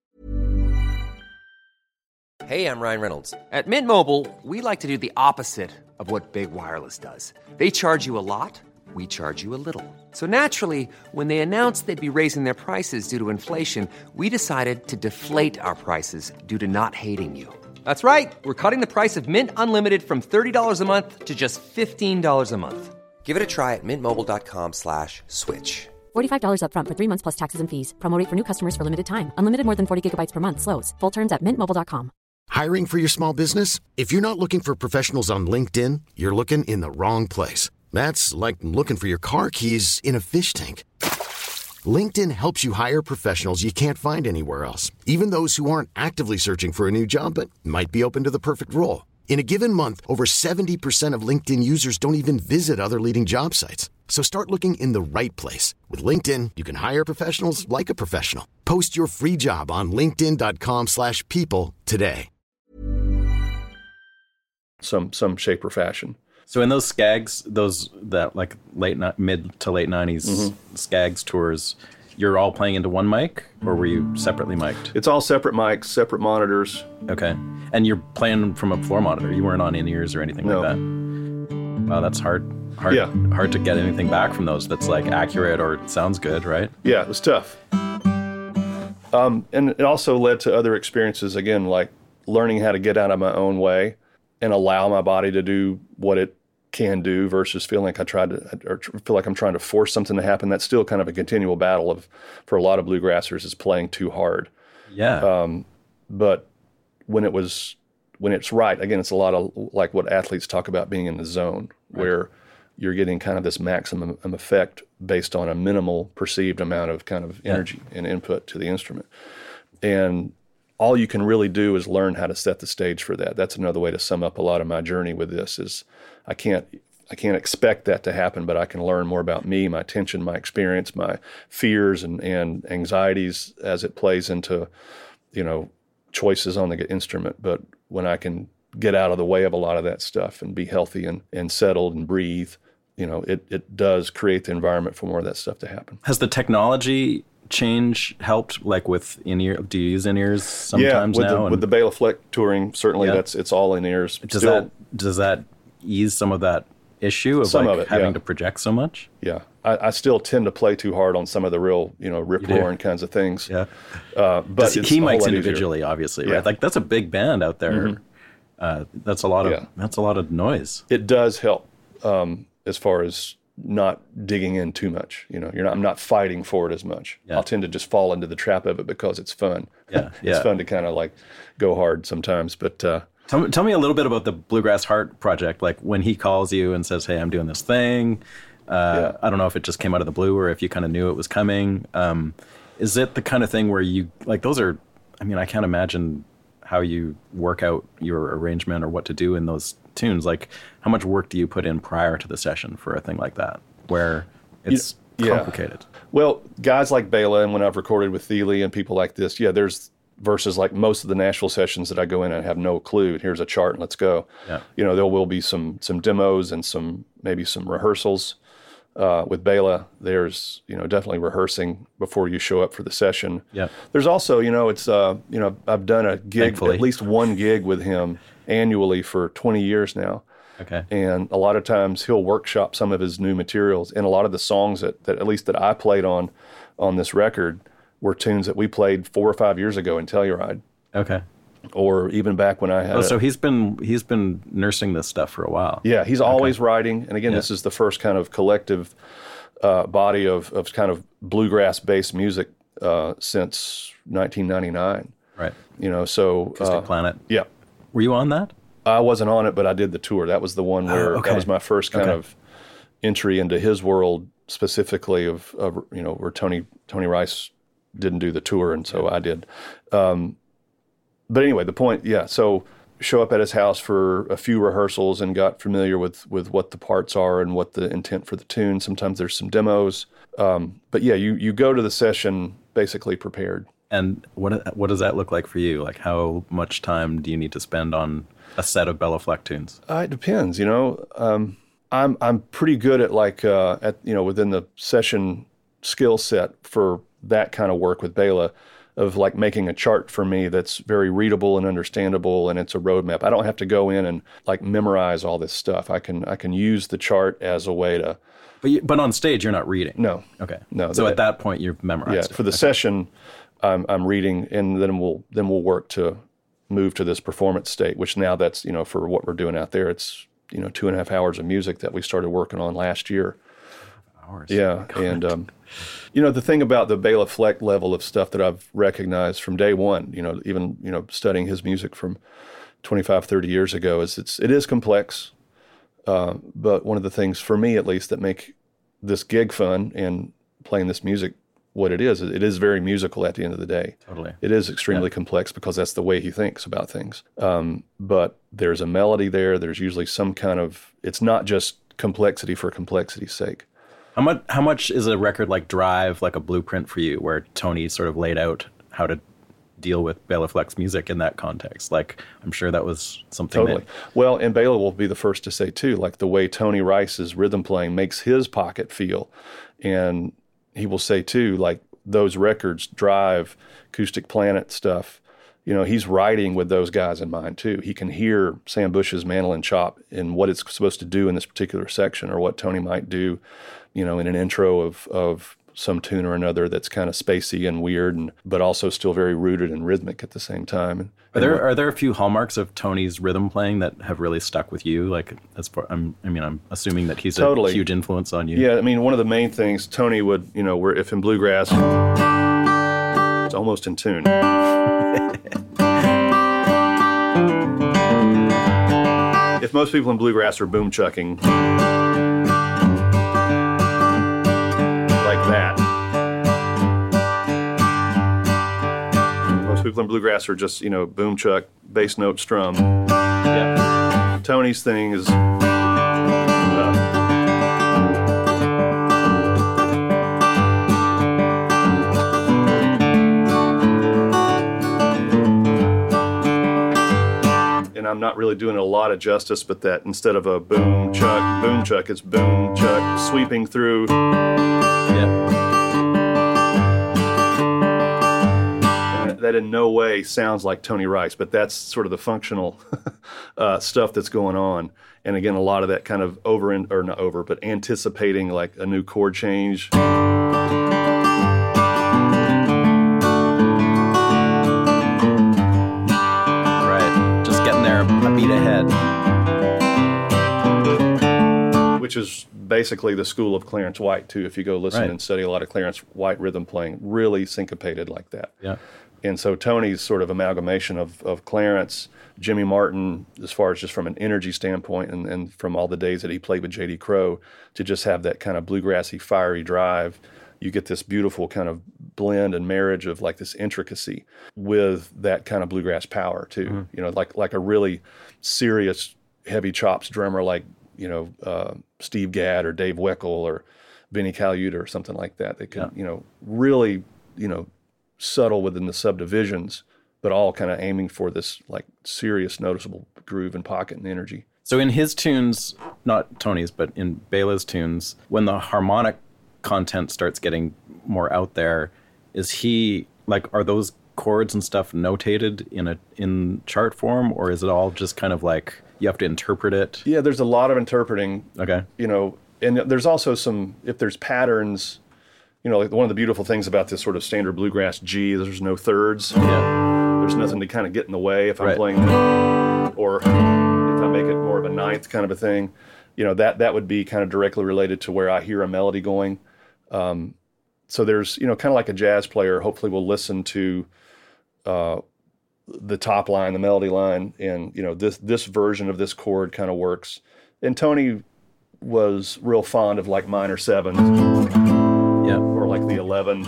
Hey, I'm Ryan Reynolds. At Mint Mobile, we like to do the opposite of what Big Wireless does. They charge you a lot, we charge you a little. So naturally, when they announced they'd be raising their prices due to inflation, we decided to deflate our prices due to not hating you. That's right. We're cutting the price of Mint Unlimited from thirty dollars a month to just fifteen dollars a month. Give it a try at mintmobile.com slash switch. forty-five dollars up front for three months plus taxes and fees. Promo rate for new customers for limited time. Unlimited more than forty gigabytes per month slows. Full terms at mint mobile dot com. Hiring for your small business? If you're not looking for professionals on LinkedIn, you're looking in the wrong place. That's like looking for your car keys in a fish tank. LinkedIn helps you hire professionals you can't find anywhere else, even those who aren't actively searching for a new job but might be open to the perfect role. In a given month, over seventy percent of LinkedIn users don't even visit other leading job sites. So start looking in the right place. With LinkedIn, you can hire professionals like a professional. Post your free job on linkedin.com slash people today. Some some shape or fashion. So in those Skaggs, those that like late ni- mid to late nineties mm-hmm. Skaggs tours, you're all playing into one mic, or were you separately mic'd? It's all separate mics, separate monitors. Okay, and you're playing from a floor monitor. You weren't on in-ears or anything no. like that. Wow, that's hard. Hard, yeah. hard to get anything back from those that's like accurate or sounds good, right? Yeah, it was tough. Um, and it also led to other experiences, again, like learning how to get out of my own way and allow my body to do what it can do versus feeling like I tried to, or feel like I'm trying to force something to happen. That's still kind of a continual battle of, for a lot of bluegrassers, is playing too hard. Yeah. Um, but when it was, when it's right, again, it's a lot of like what athletes talk about being in the zone, right, where you're getting kind of this maximum effect based on a minimal perceived amount of kind of energy yeah. and input to the instrument. And all you can really do is learn how to set the stage for that. That's another way to sum up a lot of my journey with this is I can't I can't expect that to happen, but I can learn more about me, my tension, my experience, my fears and, and anxieties as it plays into, you know, choices on the instrument. But when I can get out of the way of a lot of that stuff and be healthy and, and settled and breathe, you know, it, it does create the environment for more of that stuff to happen. Has the technology change helped, like with in-ear? Do you use in-ears sometimes yeah, with now? The, and, with the Bela Fleck touring, certainly yeah. that's it's all in-ears. Does Still, that does that ease some of that issue of some like of it, having yeah. to project so much? Yeah, I, I still tend to play too hard on some of the real, you know, rip-roaring kinds of things. Yeah, uh, but he, it's he a whole mics lot individually, easier. obviously, yeah. right? Like that's a big band out there. Mm-hmm. Uh, that's a lot of yeah. that's a lot of noise. It does help um, as far as not digging in too much. You know, you're not. I'm not fighting for it as much. Yeah. I'll tend to just fall into the trap of it because it's fun. Yeah, it's yeah. fun to kind of like go hard sometimes. But uh, tell me, tell me a little bit about the Bluegrass Heart project. Like when he calls you and says, "Hey, I'm doing this thing." Uh, yeah. I don't know if it just came out of the blue or if you kind of knew it was coming. Um, is it the kind of thing where you like those are? I mean, I can't imagine how you work out your arrangement or what to do in those tunes. Like, how much work do you put in prior to the session for a thing like that, where it's yeah. complicated? Well, guys like Bela, and when I've recorded with Thiele and people like this, yeah, there's versus like most of the Nashville sessions that I go in and have no clue. Here's a chart and let's go. Yeah. You know, there will be some some demos and some maybe some rehearsals. Uh, with Bela, there's, you know, definitely rehearsing before you show up for the session. Yeah. There's also, you know, it's, uh, you know, I've done a gig, Thankfully. at least one gig with him annually for twenty years now. Okay. And a lot of times he'll workshop some of his new materials. And a lot of the songs that, that at least that I played on, on this record were tunes that we played four or five years ago in Telluride. Okay. Or even back when I had. Oh, a, so he's been he's been nursing this stuff for a while. Yeah, he's always okay. writing. And again, yeah. this is the first kind of collective uh, body of, of kind of bluegrass-based music uh, since nineteen ninety-nine. Right. You know, so Acoustic uh, Planet. Yeah. Were you on that? I wasn't on it, but I did the tour. That was the one where oh, okay. that was my first kind okay. of entry into his world, specifically of, of you know where Tony Tony Rice didn't do the tour, and so I did. Um, But anyway, the point, yeah, so show up at his house for a few rehearsals and got familiar with, with what the parts are and what the intent for the tune. Sometimes there's some demos. Um, but yeah, you, you go to the session basically prepared. And what what does that look like for you? Like, how much time do you need to spend on a set of Bela Fleck tunes? Uh, it depends, you know. Um, I'm I'm pretty good at like uh, at you know within the session skill set for that kind of work with Bela, of like making a chart for me that's very readable and understandable, and it's a roadmap. I don't have to go in and like memorize all this stuff. I can I can use the chart as a way to. But you, but on stage you're not reading. No. Okay. No. So that, at that point you've memorized. Yeah. it. For the okay. session, I'm I'm reading, and then we'll then we'll work to move to this performance state. Which now that's you know for what we're doing out there, it's you know two and a half hours of music that we started working on last year. Hours. Yeah, and um, you know the thing about the Bela Fleck level of stuff that I've recognized from day one, you know, even you know studying his music from twenty-five, thirty years ago, is it's it is complex. Uh, but one of the things for me, at least, that make this gig fun and playing this music what it is, it is very musical at the end of the day. Totally. It is extremely yeah. complex because that's the way he thinks about things. Um, but there's a melody there. There's usually some kind of, it's not just complexity for complexity's sake. How much, how much is a record like Drive like a blueprint for you, where Tony sort of laid out how to deal with Bela Fleck's music in that context? Like, I'm sure that was something Totally. that... Well, and Bela will be the first to say, too, like the way Tony Rice's rhythm playing makes his pocket feel. And he will say, too, like those records, Drive, Acoustic Planet stuff, you know, he's writing with those guys in mind, too. He can hear Sam Bush's mandolin chop and what it's supposed to do in this particular section, or what Tony might do, you know, in an intro of, of some tune or another that's kind of spacey and weird, and but also still very rooted and rhythmic at the same time. And, are there are there a few hallmarks of Tony's rhythm playing that have really stuck with you? Like, as far, I'm, I mean, I'm assuming that he's totally. a huge influence on you. Yeah, I mean, one of the main things Tony would, you know, where if in bluegrass, it's almost in tune. If most people in bluegrass are boom chucking like that, most people in bluegrass are just, you know, boom chuck, bass note, strum. Yeah. Tony's thing is uh, and I'm not really doing it a lot of justice, but that instead of a boom chuck, boom chuck, it's boom chuck, sweeping through. Yeah. And that in no way sounds like Tony Rice, but that's sort of the functional uh, stuff that's going on. And again, a lot of that kind of over, in, or not over, but anticipating like a new chord change. A beat ahead. Which is basically the school of Clarence White, too. If you go listen right. and study a lot of Clarence White rhythm playing, really syncopated like that. Yeah. And so Tony's sort of amalgamation of, of Clarence, Jimmy Martin, as far as just from an energy standpoint, and, and from all the days that he played with J D Crowe, to just have that kind of bluegrassy, fiery drive. You get this beautiful kind of blend and marriage of like this intricacy with that kind of bluegrass power too. Mm-hmm. You know, like like a really serious, heavy chops drummer like, you know, uh, Steve Gadd or Dave Weckl or Benny Caluta or something like that. They could, yeah. you know, really, you know, subtle within the subdivisions, but all kind of aiming for this like serious, noticeable groove and pocket and energy. So in his tunes, not Tony's, but in Bela's tunes, when the harmonic content starts getting more out there, is he like, are those chords and stuff notated in a in chart form, or is it all just kind of like you have to interpret it? Yeah, there's a lot of interpreting. Okay. You know, and there's also some, if there's patterns, you know, like one of the beautiful things about this sort of standard bluegrass G, there's no thirds. Yeah. There's nothing to kind of get in the way if I'm right. playing it, or if I make it more of a ninth kind of a thing. You know, that that would be kind of directly related to where I hear a melody going. Um, so there's, you know, kind of like a jazz player, hopefully will listen to uh, the top line, the melody line, and, you know, this this version of this chord kind of works. And Tony was real fond of like minor sevens. Yeah. Or like the eleven.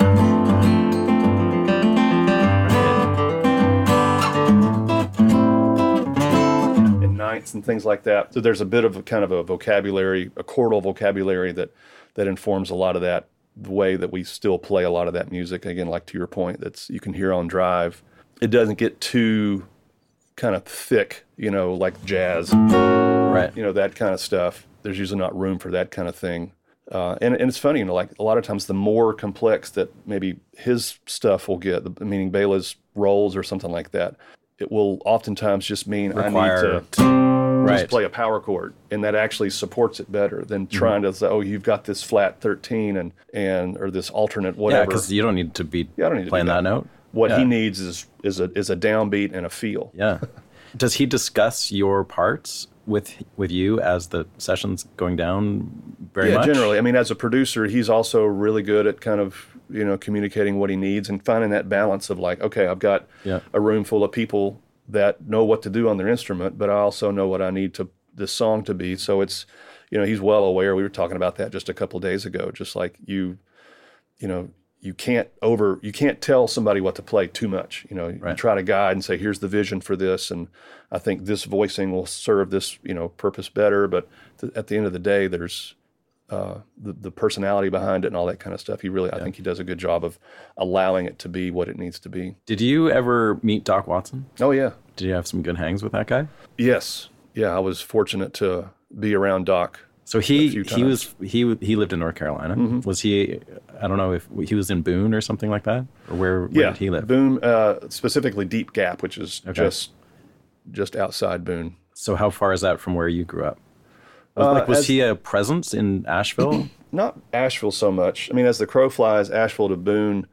And ninths and things like that. So there's a bit of a kind of a vocabulary, a chordal vocabulary that that informs a lot of that the way that we still play a lot of that music. Again, like to your point, that's you can hear on Drive. It doesn't get too kind of thick, you know, like jazz, right? You know, that kind of stuff. There's usually not room for that kind of thing. Uh, and, and it's funny, you know, like a lot of times the more complex that maybe his stuff will get, meaning Bela's rolls or something like that, it will oftentimes just mean Require I need to t- right. just play a power chord, and that actually supports it better than trying mm-hmm. to say, oh, you've got this flat thirteen and, and or this alternate whatever. Yeah, because you don't need to be yeah, I don't need to playing that. that note. What yeah. he needs is is a is a downbeat and a feel. Yeah. Does he discuss your parts with with you as the session's going down very yeah, much? Yeah, generally. I mean, as a producer, he's also really good at kind of, you know, communicating what he needs and finding that balance of like, okay, I've got yeah. a room full of people that know what to do on their instrument, but I also know what I need to this song to be. So it's, you know, he's well aware. We were talking about that just a couple of days ago, just like you, you know, you can't over, you can't tell somebody what to play too much. You know, right. you try to guide and say, here's the vision for this, and I think this voicing will serve this, you know, purpose better. But th- at the end of the day, there's uh, the, the personality behind it and all that kind of stuff. He really, yeah. I think he does a good job of allowing it to be what it needs to be. Did you ever meet Doc Watson? Oh, yeah. Did you have some good hangs with that guy? Yes. Yeah, I was fortunate to be around Doc. So he he was he he lived in North Carolina. Mm-hmm. Was he? I don't know if he was in Boone or something like that, or where, where yeah, did he live? Boone, uh, specifically Deep Gap, which is okay. just just outside Boone. So how far is that from where you grew up? Was, uh, like, was as, he a presence in Asheville? Not Asheville so much. I mean, as the crow flies, Asheville to Boone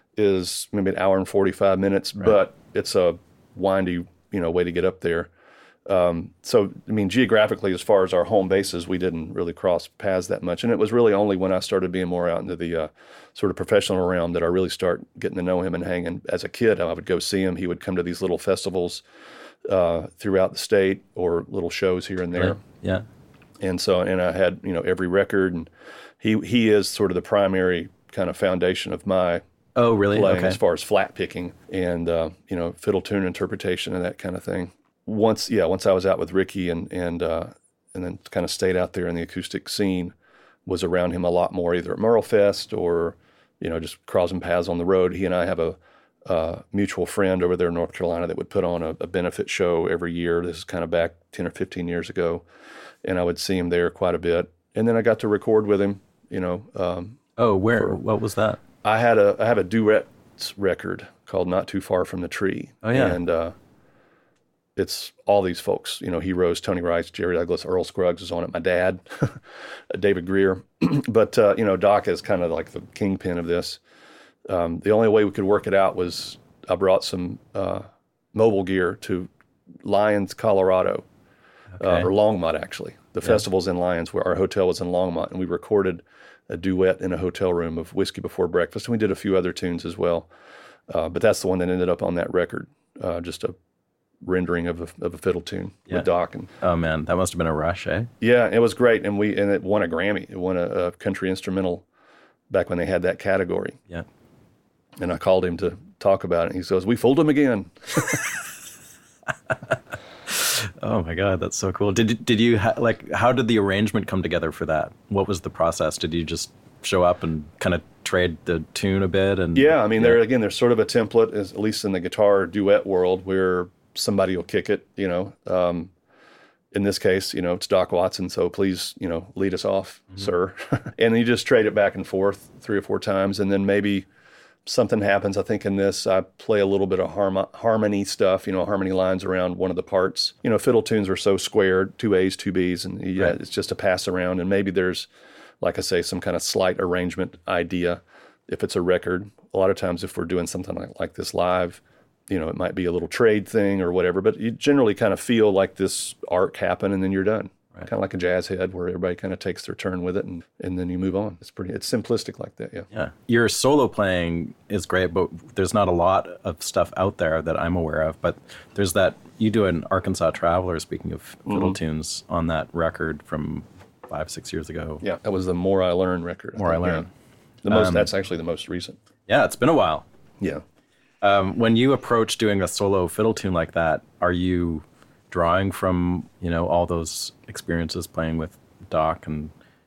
is maybe an hour and forty-five minutes, right. but it's a windy, you know, way to get up there. Um, so, I mean, geographically, as far as our home bases, we didn't really cross paths that much. And it was really only when I started being more out into the uh, sort of professional realm that I really start getting to know him and hanging. As a kid, I would go see him. He would come to these little festivals uh, throughout the state or little shows here and there. Right. Yeah. And so, and I had, you know, every record. And he, he is sort of the primary kind of foundation of my oh, really? playing okay. as far as flat picking and, uh, you know, fiddle tune interpretation and that kind of thing. Once, yeah, once I was out with Ricky and and uh, and then kind of stayed out there in the acoustic scene, was around him a lot more, either at Merle Fest or, you know, just crossing paths on the road. He and I have a uh, mutual friend over there in North Carolina that would put on a, a benefit show every year. This is kind of back ten or fifteen years ago, and I would see him there quite a bit. And then I got to record with him, you know. Um, oh, where? For, what was that? I had a I have a duets record called "Not Too Far from the Tree." Oh yeah, and. Uh, It's all these folks, you know, heroes, Tony Rice, Jerry Douglas, Earl Scruggs is on it, my dad, David Greer. But, uh, you know, Doc is kind of like the kingpin of this. Um, the only way we could work it out was I brought some uh, mobile gear to Lyons, Colorado, okay. uh, or Longmont, actually. The yeah. festival's in Lyons, where our hotel was in Longmont, and we recorded a duet in a hotel room of Whiskey Before Breakfast, and we did a few other tunes as well. Uh, but that's the one that ended up on that record, uh, just a rendering of a, of a fiddle tune yeah. with Doc. And, oh man, that must have been a rush, eh? Yeah, it was great, and we and it won a Grammy. It won a, a country instrumental back when they had that category. Yeah. And I called him to talk about it. And he says, "We fooled him again." Oh my God, that's so cool. Did did you ha- like? How did the arrangement come together for that? What was the process? Did you just show up and kind of trade the tune a bit? And yeah, I mean, yeah. there again, there's sort of a template, as, at least in the guitar duet world, where somebody will kick it, you know. Um, in this case, you know, it's Doc Watson, so please, you know, lead us off, mm-hmm. sir. And you just trade it back and forth three or four times, and then maybe something happens. I think in this, I play a little bit of harm- harmony stuff, you know, harmony lines around one of the parts. You know, fiddle tunes are so squared, two A's, two B's, and yeah, right. it's just a pass around, and maybe there's, like I say, some kind of slight arrangement idea if it's a record. A lot of times if we're doing something like, like this live, you know, it might be a little trade thing or whatever, but you generally kind of feel like this arc happen and then you're done. Right. Kind of like a jazz head where everybody kind of takes their turn with it and, and then you move on. It's pretty, it's simplistic like that, yeah. Yeah. Your solo playing is great, but there's not a lot of stuff out there that I'm aware of, but there's that, you do an Arkansas Traveler, speaking of fiddle mm-hmm. tunes, on that record from five, six years ago. Yeah, that was the More I Learn record. More I, I Learn. Yeah. The most, um, that's actually the most recent. Yeah, it's been a while. Yeah. Um, when you approach doing a solo fiddle tune like that, are you drawing from, you know, all those experiences playing with Doc and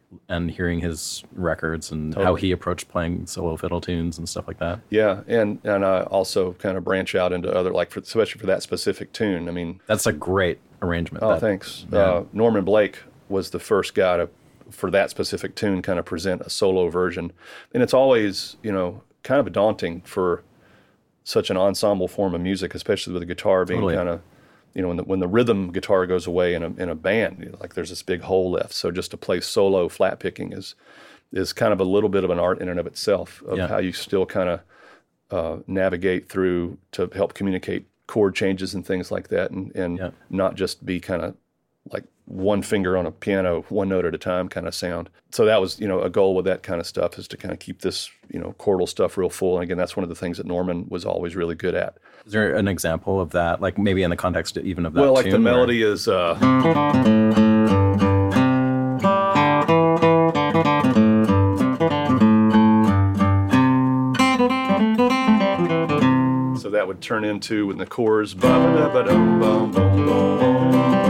and hearing his records and Totally. how he approached playing solo fiddle tunes and stuff like that. Yeah, and and I also kind of branch out into other, like, for, especially for that specific tune. I mean, That's a great arrangement. oh, that- thanks. Yeah. Uh, Norman Blake was the first guy to, for that specific tune, kind of present a solo version, and it's always, you know, kind of daunting for such an ensemble form of music, especially with the guitar being Totally. kind of, you know, when the, when the rhythm guitar goes away in a in a band, you know, like there's this big hole left. So just to play solo flat picking is is kind of a little bit of an art in and of itself of Yeah. how you still kind of uh, navigate through to help communicate chord changes and things like that, and and Yeah. not just be kind of like one finger on a piano, one note at a time kind of sound. So that was, you know, a goal with that kind of stuff, is to kind of keep this, you know, chordal stuff real full. And again, that's one of the things that Norman was always really good at. Is there an example of that, like maybe in the context even of that Well, like tune, the where- melody is, uh, so that would turn into, when the chorus, ba-ba-da-ba-dum, bum, bum, bum, bum.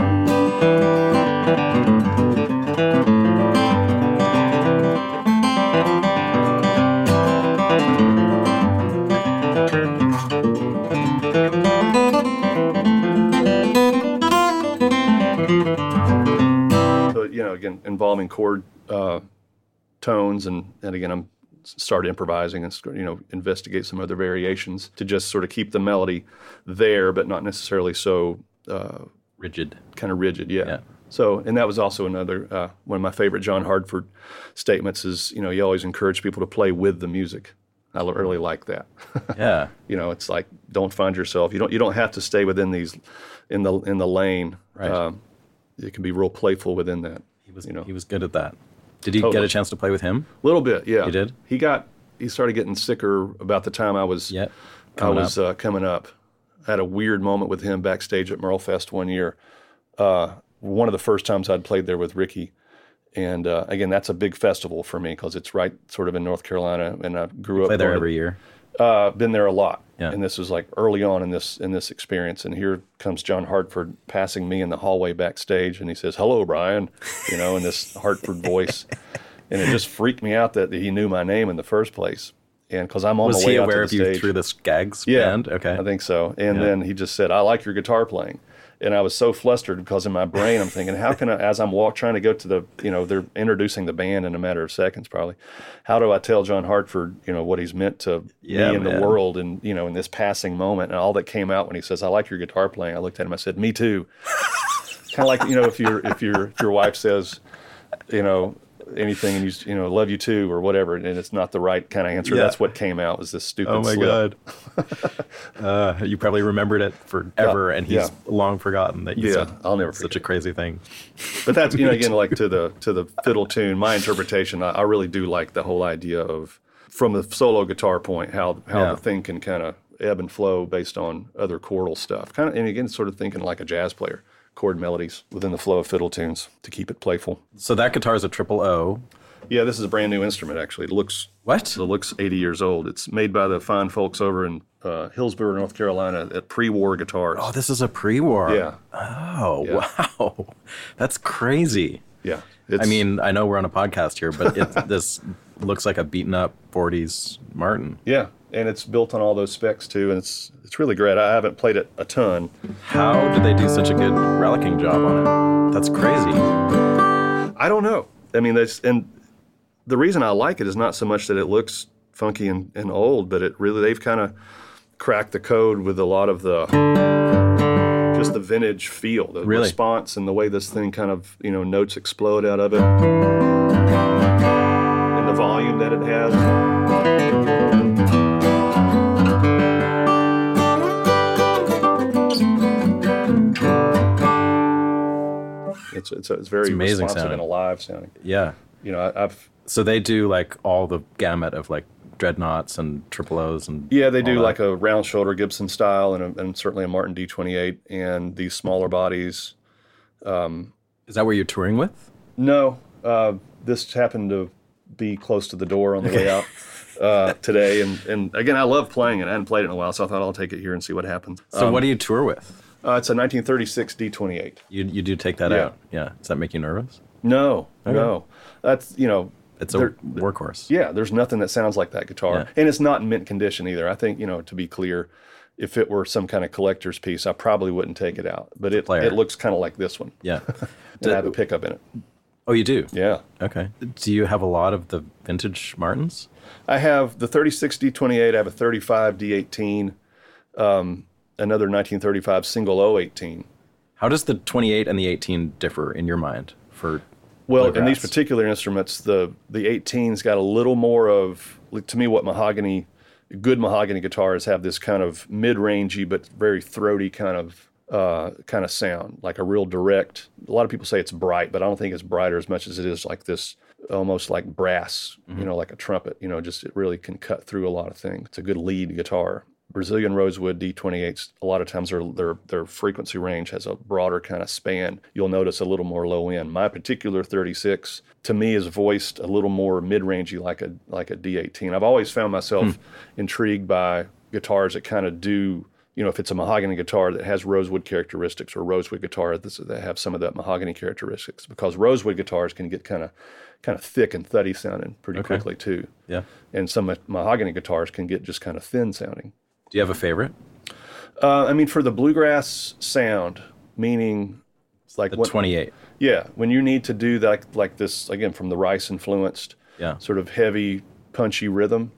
So, you know, again, involving chord uh, tones, and, and again, I'm started improvising and, you know, investigate some other variations to just sort of keep the melody there, but not necessarily so uh, rigid. kind of rigid. Yeah. Yeah. So, and that was also another, uh, one of my favorite John Hartford statements is, you know, he always encouraged people to play with the music. I really like that. Yeah. You know, it's like, don't find yourself, you don't, you don't have to stay within these, in the, in the lane. Right. Um, it can be real playful within that. He was you know, he was good at that. Did you get Totally. a chance to play with him? a little bit. Yeah. You did? He got, he started getting sicker about the time I was, Yeah. I Coming was uh, coming up. I had a weird moment with him backstage at Merlefest one year. Uh, one of the first times I'd played there with Ricky. And uh, again, that's a big festival for me because it's right sort of in North Carolina, and I grew up Play there going to- every year. Uh, been there a lot, Yeah. and this was like early on in this in this experience. And here comes John Hartford passing me in the hallway backstage, and he says, "Hello, Brian," you know, in this Hartford voice, and it just freaked me out that he knew my name in the first place. And because I'm on Was the way he out aware to of the you stage. through this Gags Yeah, band? Okay. I think so. And Yeah. then he just said, "I like your guitar playing." And I was so flustered because in my brain I'm thinking, how can I, as I'm walk trying to go to the, you know, they're introducing the band in a matter of seconds probably. How do I tell John Hartford, you know, what he's meant to Yeah, me in man. the world, and, you know, in this passing moment, and all that came out when he says, "I like your guitar playing." I looked at him, I said, "Me too." Kind of like, you know, if your if your if your wife says, you know, anything, and you you know, "Love you too," or whatever, and it's not the right kind of answer. Yeah. That's what came out, was this stupid Oh my slip. God. uh, you probably remembered it forever, Yeah, and he's yeah. long forgotten that you Yeah, said I'll never such a forget. crazy thing. But that's, you know, again, like to the to the fiddle tune, my interpretation, I, I really do like the whole idea of, from the solo guitar point, how how Yeah. the thing can kind of ebb and flow based on other chordal stuff. Kind of, and again, sort of thinking like a jazz player, chord melodies within the flow of fiddle tunes to keep it playful. So that guitar is a triple O. Yeah, this is a brand new instrument, actually. It looks What? it looks eighty years old. It's made by the fine folks over in uh, Hillsborough, North Carolina, at Pre-War Guitars. Oh, this is a pre-war. Yeah, Oh, Yeah. wow. That's crazy. yeah. I It's, mean, I know we're on a podcast here, but it, this looks like a beaten up forties Martin. yeah, and it's built on all those specs too, and it's it's really great. I haven't played it a ton. How did they do such a good relicking job on it? That's crazy. I don't know. I mean, that's, and the reason I like it is not so much that it looks funky and, and old, but it really, they've kind of cracked the code with a lot of the, just the vintage feel, the Really? response, and the way this thing kind of, you know, notes explode out of it, and the volume that it has. It's, it's, it's very It's amazing responsive sounding. and alive sounding. Yeah. You know, I, I've So they do like all the gamut of like dreadnoughts and triple O's and Yeah, they all do that. like a round shoulder Gibson style, and, a, and certainly a Martin D twenty-eight, and these smaller bodies. Is that what you're touring with? No, uh, this happened to be close to the door on the way out uh, today, and, and again, I love playing it. I hadn't played it in a while, so I thought I'll take it here and see what happens. So what do you tour with? Uh, it's a nineteen thirty-six D twenty-eight. You you do take that Yeah. out. Yeah. Does that make you nervous? No, Okay. no. That's, you know... It's a there- workhorse. Yeah, there's nothing that sounds like that guitar. Yeah. And it's not in mint condition either. I think, you know, to be clear, if it were some kind of collector's piece, I probably wouldn't take it out. But it, Player. it looks kind of like this one. Yeah. And I have a pickup in it. Oh, you do? Yeah. Okay. Do you have a lot of the vintage Martins? I have the thirty-six D twenty-eight. I have a thirty-five D eighteen, um, another nineteen thirty-five single O eighteen. How does the twenty-eight and the eighteen differ in your mind for Well, in bluegrass? these particular instruments, the the eighteen's got a little more of, like, to me, what mahogany, good mahogany guitars have this kind of mid-rangey but very throaty kind of uh, kind of sound, like a real direct. A lot of people say it's bright, but I don't think it's brighter as much as it is like this, almost like brass, Mm-hmm. you know, like a trumpet. You know, just it really can cut through a lot of things. It's a good lead guitar. Brazilian rosewood D twenty-eights, a lot of times their, their their frequency range has a broader kind of span. You'll notice a little more low end. My particular thirty-six, to me, is voiced a little more mid-rangey, like a like a D eighteen. I've always found myself intrigued by guitars that kind of do, you know, if it's a mahogany guitar that has rosewood characteristics, or rosewood guitar that that have some of that mahogany characteristics, because rosewood guitars can get kind of kind of thick and thuddy sounding pretty Okay. quickly too. Yeah. And some mahogany guitars can get just kind of thin sounding. Do you have a favorite? Uh, I mean, for the bluegrass sound, meaning it's like The what, twenty-eight. yeah, when you need to do that, like this again from the Rice influenced, Yeah. sort of heavy, punchy rhythm.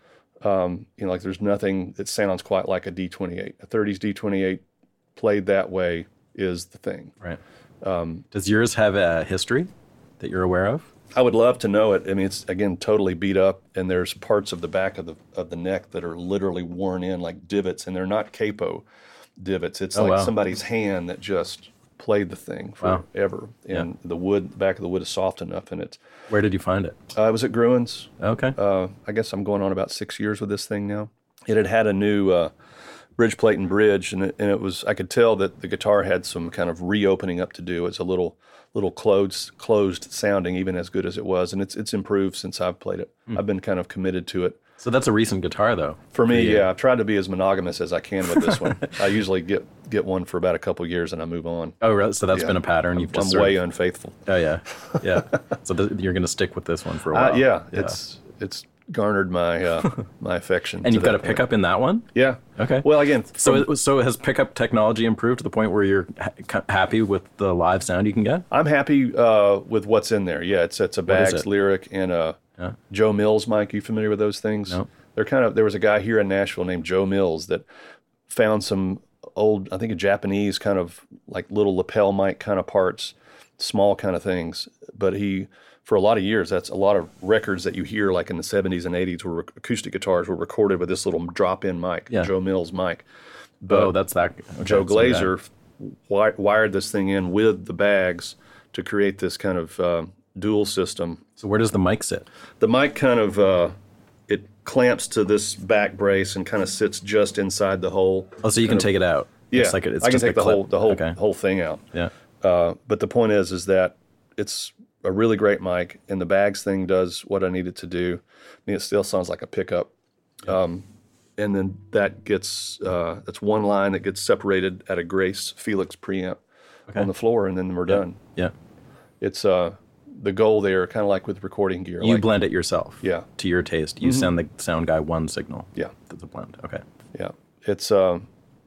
Um, you know, like there's nothing that sounds quite like a D twenty-eight. A thirties D twenty-eight played that way is the thing. Right. Um, Does yours have a history that you're aware of? I would love to know it. I mean, it's again totally beat up, and there's parts of the back of the of the neck that are literally worn in like divots, and they're not capo divots. It's Oh, like wow. somebody's hand that just played the thing Wow. forever. And the wood, the back of the wood is soft enough, and it's. Where did you find it? Uh, I was at Gruen's. Okay. Uh, I guess I'm going on about six years with this thing now. It had had a new uh, bridge plate and bridge, and it, and it was. I could tell that the guitar had some kind of reopening up to do. It's a little. little closed closed sounding, even as good as it was, and it's it's improved since I've played it. I've been kind of committed to it. So that's a recent guitar, though. For me, you. yeah, I've tried to be as monogamous as I can with this one. I usually get get one for about a couple years and I move on. Oh, really? So that's Yeah. been a pattern. You've I'm, just I'm sort way of- unfaithful. Oh yeah, yeah. So th- you're going to stick with this one for a Uh, while. yeah, it's it's garnered my uh, my affection. And to you've got a that point. pickup in that one. Yeah. Okay. Well, again, So, from- it, so has pickup technology improved to the point where you're ha- happy with the live sound you can get? I'm happy uh, with what's in there. Yeah, it's it's a is Bags it? Lyric and a Yeah. Joe Mills mic. You familiar with those things? No. They're kind of. There was a guy here in Nashville named Joe Mills that found some old, I think, a Japanese kind of like little lapel mic kind of parts, small kind of things. But he, for a lot of years, that's a lot of records that you hear like in the seventies and eighties where acoustic guitars were recorded with this little drop-in mic, Yeah. Joe Mills mic. But oh, that's that. Okay, Joe so that- Glazer wi- wired this thing in with the bags to create this kind of uh, dual system. So where does the mic sit? The mic kind of uh, it clamps to this back brace and kind of sits just inside the hole. Oh, so you can Kind of- take it out. Yeah, It's like a, it's I can just take a the whole clip. the whole Okay. whole thing out. Yeah. Uh, but the point is, is that it's a really great mic, and the bags thing does what I need it to do. I mean, it still sounds like a pickup. Um, and then that gets uh, that's one line that gets separated at a Grace Felix preamp Okay. on the floor, and then we're done. Yeah. It's uh, the goal there, kind of like with recording gear. You like, blend it yourself. Yeah. To your taste. You send the sound guy one signal. Yeah. That's a blend. Okay. Yeah, it's um,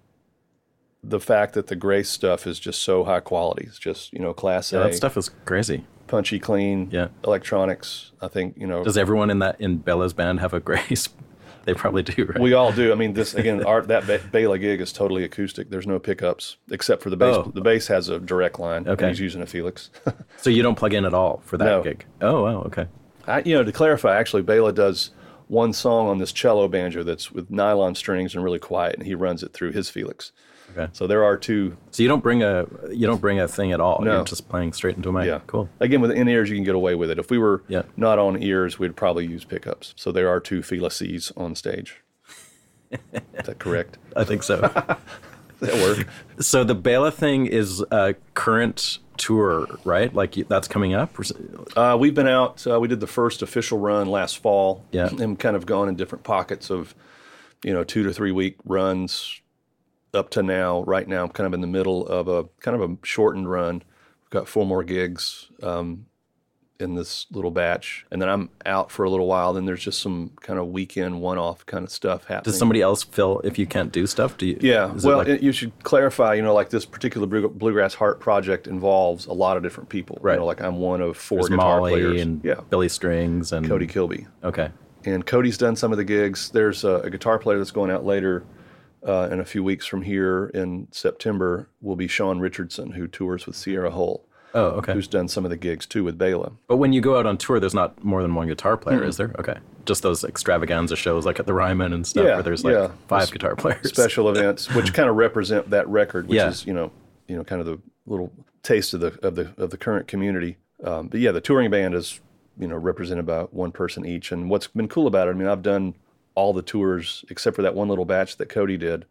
the fact that the Grace stuff is just so high quality. It's just, you know, class Yeah, A, that stuff is crazy. punchy, clean. Yeah. Electronics. I think, you know, Does everyone in that in Bella's band have a Grace? They probably do, right? we all do. I mean, this again, our that ba- Bela gig is totally acoustic. There's no pickups except for the bass. Oh. The bass has a direct line. Okay. And he's using a Felix. So you don't plug in at all for that No. gig? Oh, wow. Okay. I, you know, to clarify, actually, Bela does one song on this cello banjo that's with nylon strings and really quiet, and he runs it through his Felix. Okay. So there are two. So you don't bring a you don't bring a thing at all. No. You're just playing straight into a mic. Yeah. Cool. Again, with in ears, you can get away with it. If we were Yeah. not on ears, we'd probably use pickups. So there are two Felices on stage. Is that correct? I think so. That work? So the Bela thing is a current tour, right? Like you- that's coming up? Or s- Uh, we've been out. Uh, we did the first official run last fall. Yeah. And kind of gone in different pockets of, you know, two to three week runs up to now. Right now, I'm kind of in the middle of a kind of a shortened run. got four more gigs um, in this little batch, and then I'm out for a little while. Then there's just some kind of weekend one-off kind of stuff happening. Does somebody else fill if you can't do stuff? Do you? Yeah. Is Well, it like, it, you should clarify. You know, like this particular Blue- Bluegrass Heart project involves a lot of different people. Right. You know, like I'm one of four there's guitar Molly players. and yeah. Billy Strings and Cody Kilby. Okay. And Cody's done some of the gigs. There's a, a guitar player that's going out later uh, in a few weeks from here in September. Will be Sean Richardson, who tours with Sierra Hull. Oh, okay. Who's done some of the gigs too with Bela. But when you go out on tour, there's not more than one guitar player, mm-hmm. is there? Okay. Just those extravaganza shows like at the Ryman and stuff yeah, where there's like yeah. five There's guitar players. Special events, which kind of represent that record, which yeah. is, you know, you know, kind of the little taste of the of the of the current community. Um, but yeah, the touring band is, you know, represented by one person each. And what's been cool about it, I mean, I've done all the tours except for that one little batch that Cody did,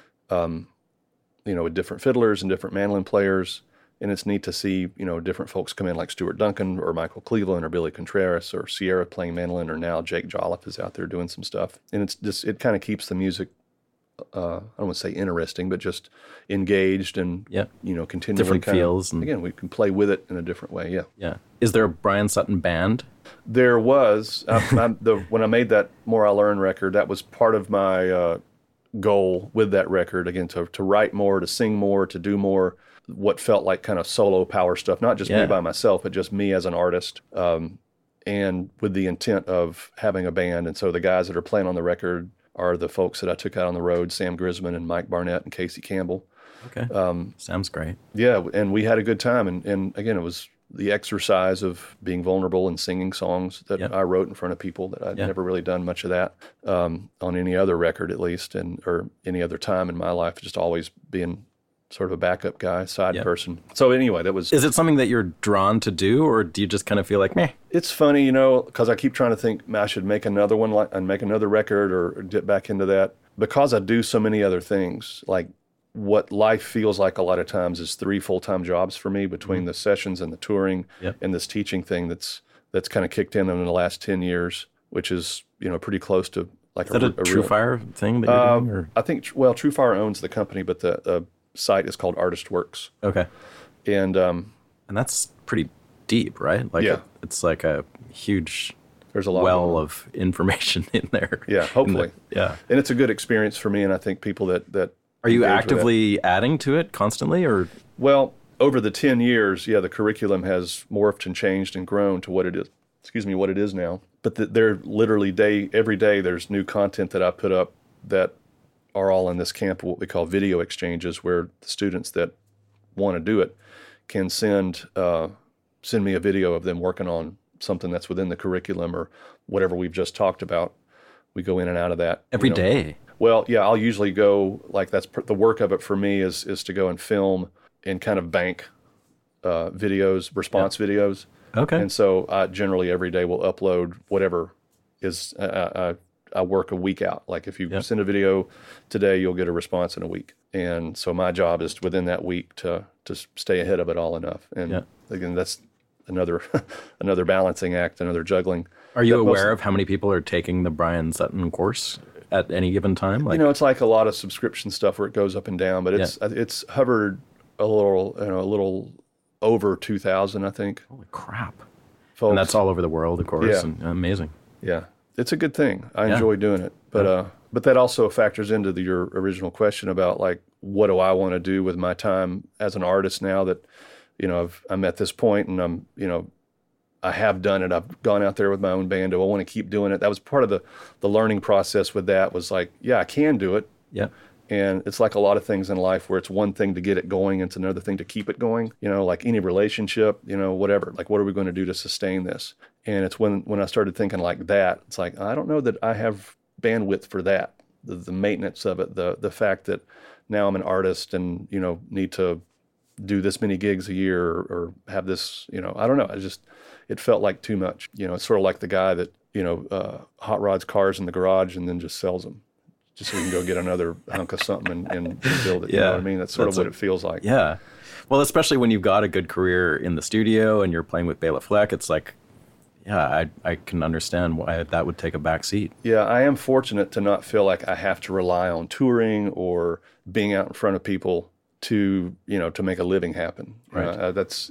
um, you know, with different fiddlers and different mandolin players. And it's neat to see, you know, different folks come in like Stuart Duncan or Michael Cleveland or Billy Contreras or Sierra playing mandolin, or now Jake Jolliffe is out there doing some stuff. And it's just, it kind of keeps the music, uh, I don't want to say interesting, but just engaged and, yeah. you know, continually different kind feels. Of, and, again, we can play with it in a different way, yeah. Yeah. Is there a Brian Sutton band? There was. I, I, the, when I made that More I Learn record, that was part of my uh, goal with that record, again, to, to write more, to sing more, to do more, what felt like kind of solo power stuff, not just yeah. me by myself, but just me as an artist, um, and with the intent of having a band. And so the guys that are playing on the record are the folks that I took out on the road, Sam Grisman and Mike Barnett and Casey Campbell. Okay. Um, Sounds great. Yeah, and we had a good time. And, and again, it was the exercise of being vulnerable and singing songs that yep. I wrote in front of people that I'd yeah. never really done much of that um, on any other record, at least, and or any other time in my life, just always being sort of a backup guy, side yep. person. So anyway, that was... Is it something that you're drawn to do, or do you just kind of feel like, meh? It's funny, you know, because I keep trying to think, man, I should make another one like, and make another record or, or dip back into that. Because I do so many other things, like what life feels like a lot of times is three full-time jobs for me between mm-hmm. the sessions and the touring yep. and this teaching thing that's that's kind of kicked in in the last ten years, which is, you know, pretty close to like is a, that a, a True real, Fire thing that you're uh, doing? Or? I think, well, True Fire owns the company, but the uh, site is called Artist Works. Okay. And um, and that's pretty deep, right? Like yeah. it, it's like a huge There's a lot well of information in there. Yeah, hopefully. The, yeah. And it's a good experience for me, and I think people that... that Are you actively adding to it constantly, or...? Well, over the ten years, yeah, the curriculum has morphed and changed and grown to what it is, excuse me, what it is now. But the, they're literally day, every day there's new content that I put up that are all in this camp of what we call video exchanges, where the students that want to do it can send uh, send me a video of them working on something that's within the curriculum or whatever we've just talked about. We go in and out of that. Every you know. day? Well, yeah, I'll usually go, like that's per, the work of it for me is is to go and film and kind of bank uh, videos, response yeah. videos. Okay. And so I generally every day will upload whatever is, uh, I, I work a week out. Like if you yep. send a video today, you'll get a response in a week. And so my job is within that week to to stay ahead of it all enough. And yep. again, that's another another balancing act, another juggling. Are you that aware most, of how many people are taking the Brian Sutton course at any given time? Like, you know, it's like a lot of subscription stuff where it goes up and down, but it's yeah. it's hovered a little, you know, a little over two thousand, I think. Holy crap. Folks. And that's all over the world, of course. Yeah. And amazing. Yeah. It's a good thing. I yeah. enjoy doing it. But yeah. uh, but that also factors into the, your original question about, like, what do I want to do with my time as an artist now that, you know, I've, I'm at this point and I'm, you know, I have done it. I've gone out there with my own band. Do I want to keep doing it? That was part of the, the learning process with that was like, yeah, I can do it. Yeah. And it's like a lot of things in life where it's one thing to get it going, and it's another thing to keep it going. You know, like any relationship, you know, whatever. Like, what are we going to do to sustain this? And it's when, when I started thinking like that, it's like, I don't know that I have bandwidth for that. The, the maintenance of it, the the fact that now I'm an artist and, you know, need to do this many gigs a year or, or have this, you know, I don't know. I just, it felt like too much. You know, it's sort of like the guy that, you know, uh, hot rods cars in the garage and then just sells them. Just so we can go get another hunk of something and, and build it. Yeah. You know what I mean? That's sort That's of what a, it feels like. Yeah. Well, especially when you've got a good career in the studio and you're playing with Bela Fleck, it's like, yeah, I I can understand why that would take a back seat. Yeah, I am fortunate to not feel like I have to rely on touring or being out in front of people to, you know, to make a living happen. Right. Uh, that's if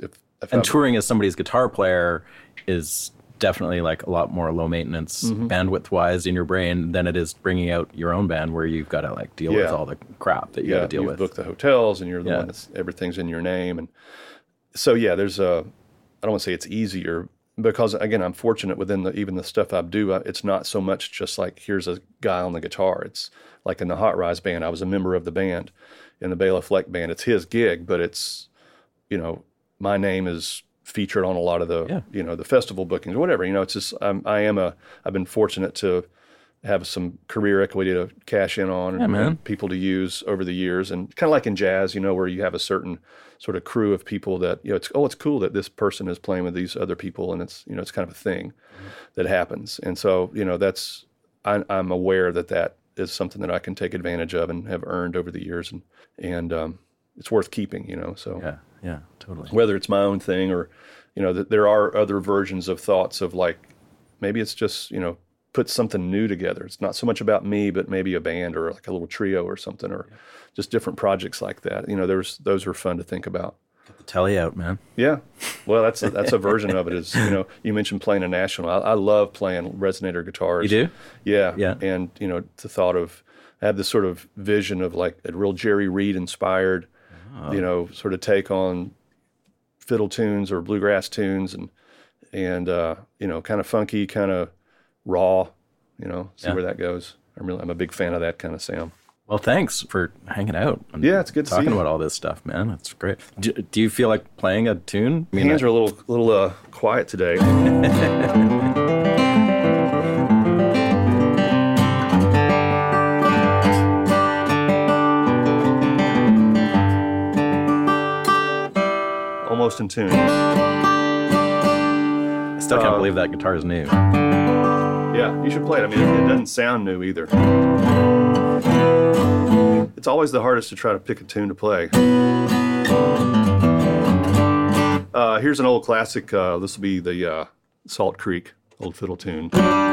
if and I'm, touring as somebody's guitar player is definitely like a lot more low maintenance mm-hmm. bandwidth wise in your brain than it is bringing out your own band where you've got to like deal yeah. with all the crap that you yeah, got to deal you've with. Book the hotels and you're the yeah. one that's everything's in your name. And so, yeah, there's a, I don't want to say it's easier because again, I'm fortunate within the, even the stuff I do, it's not so much just like, here's a guy on the guitar. It's like in the Hot Rise band, I was a member of the band. In the Bela Fleck band, it's his gig, but it's, you know, my name is featured on a lot of the, yeah. you know, the festival bookings or whatever. You know, it's just, I'm, I am a, I've been fortunate to have some career equity to cash in on yeah, and, man. and people to use over the years. And kind of like in jazz, you know, where you have a certain sort of crew of people that, you know, it's, oh, it's cool that this person is playing with these other people. And it's, you know, it's kind of a thing mm-hmm. that happens. And so, you know, that's, I, I'm aware that that is something that I can take advantage of and have earned over the years. And, and um, it's worth keeping, you know, so. Yeah. Yeah, totally. Whether it's my own thing or, you know, th- there are other versions of thoughts of like, maybe it's just, you know, put something new together. It's not so much about me, but maybe a band or like a little trio or something or yeah. just different projects like that. You know, there's those are fun to think about. Get the telly out, man. Yeah. Well, that's a, that's a version of it is, you know, you mentioned playing a national. I, I love playing resonator guitars. You do? Yeah. Yeah. And, you know, the thought of, I have this sort of vision of like a real Jerry Reed inspired, Oh. you know, sort of take on fiddle tunes or bluegrass tunes and, and uh, you know, kind of funky, kind of raw, you know, see yeah. where that goes. I'm really, I'm a big fan of that kind of sound. Well, thanks for hanging out. And yeah, it's good to talking see you. about all this stuff, man. That's great. Do, do you feel like playing a tune? I mean, hands I, are a little, little uh, quiet today. Almost in tune. I still can't uh, believe that guitar is new. Yeah, you should play it. I mean, it, it doesn't sound new either. It's always the hardest to try to pick a tune to play. Uh, here's an old classic. Uh, this will be the uh, Salt Creek old fiddle tune.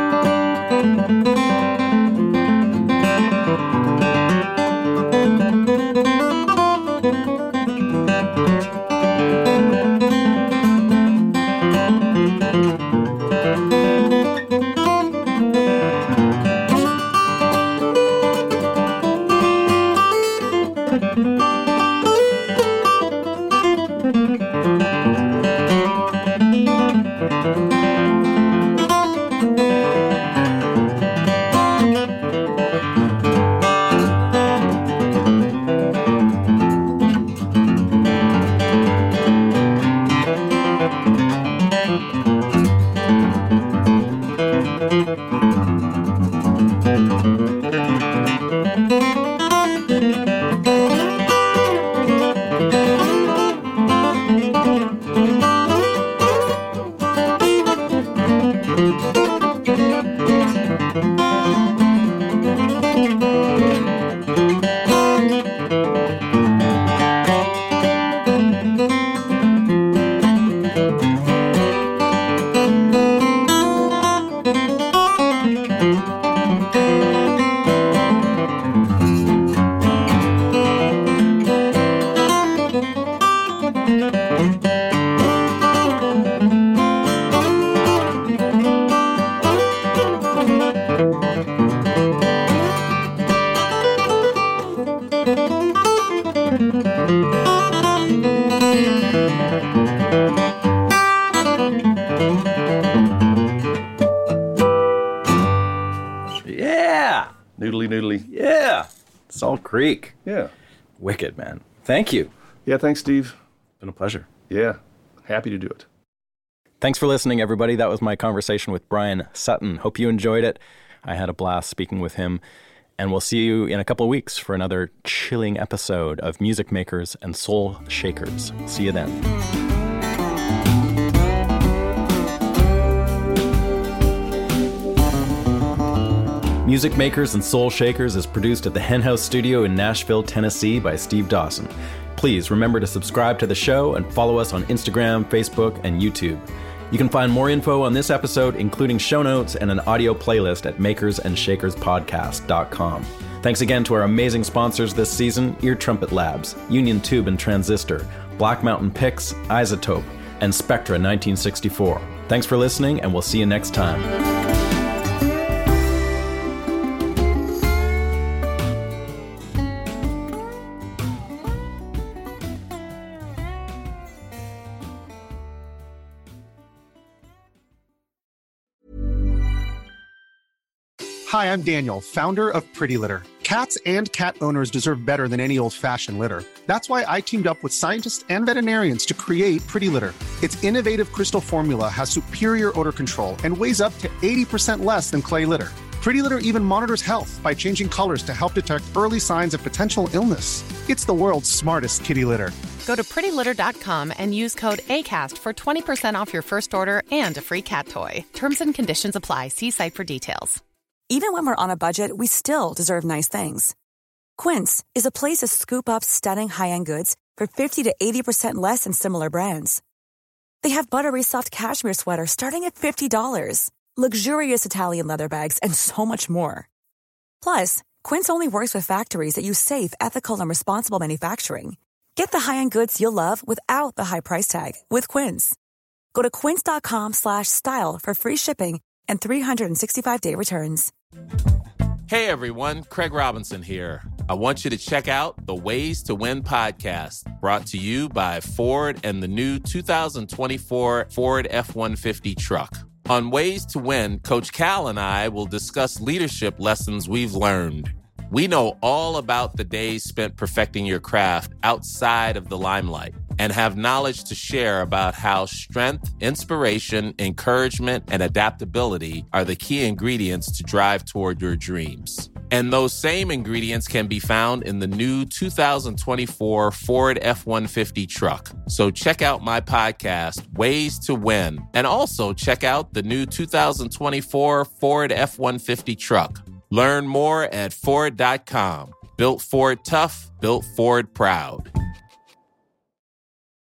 Noodly noodly. Yeah. Salt Creek. Yeah. Wicked, man. Thank you. Yeah, thanks, Steve. It's been a pleasure. Yeah. Happy to do it. Thanks for listening, everybody. That was my conversation with Brian Sutton. Hope you enjoyed it. I had a blast speaking with him. And we'll see you in a couple of weeks for another chilling episode of Music Makers and Soul Shakers. See you then. Music Makers and Soul Shakers is produced at the Hen House Studio in Nashville, Tennessee by Steve Dawson. Please remember to subscribe to the show and follow us on Instagram, Facebook, and YouTube. You can find more info on this episode, including show notes and an audio playlist at makers and shakers podcast dot com. Thanks again to our amazing sponsors this season, Ear Trumpet Labs, Union Tube and Transistor, Black Mountain Picks, Isotope, and Spectra nineteen sixty-four. Thanks for listening, and we'll see you next time. Hi, I'm Daniel, founder of Pretty Litter. Cats and cat owners deserve better than any old-fashioned litter. That's why I teamed up with scientists and veterinarians to create Pretty Litter. Its innovative crystal formula has superior odor control and weighs up to eighty percent less than clay litter. Pretty Litter even monitors health by changing colors to help detect early signs of potential illness. It's the world's smartest kitty litter. Go to pretty litter dot com and use code ACAST for twenty percent off your first order and a free cat toy. Terms and conditions apply. See site for details. Even when we're on a budget, we still deserve nice things. Quince is a place to scoop up stunning high-end goods for fifty to eighty percent less than similar brands. They have buttery soft cashmere sweaters starting at fifty dollars, luxurious Italian leather bags, and so much more. Plus, Quince only works with factories that use safe, ethical, and responsible manufacturing. Get the high-end goods you'll love without the high price tag with Quince. Go to quince dot com slash style for free shipping and three sixty-five day returns. Hey everyone, Craig Robinson here. I want you to check out the Ways to Win podcast, brought to you by Ford and the new two thousand twenty-four Ford F one fifty truck. On Ways to Win, Coach Cal and I will discuss leadership lessons we've learned. We know all about the days spent perfecting your craft outside of the limelight and have knowledge to share about how strength, inspiration, encouragement, and adaptability are the key ingredients to drive toward your dreams. And those same ingredients can be found in the new two thousand twenty-four Ford F one fifty truck. So check out my podcast, Ways to Win, and also check out the new two thousand twenty-four Ford F one fifty truck. Learn more at Ford dot com. Built Ford tough, built Ford proud.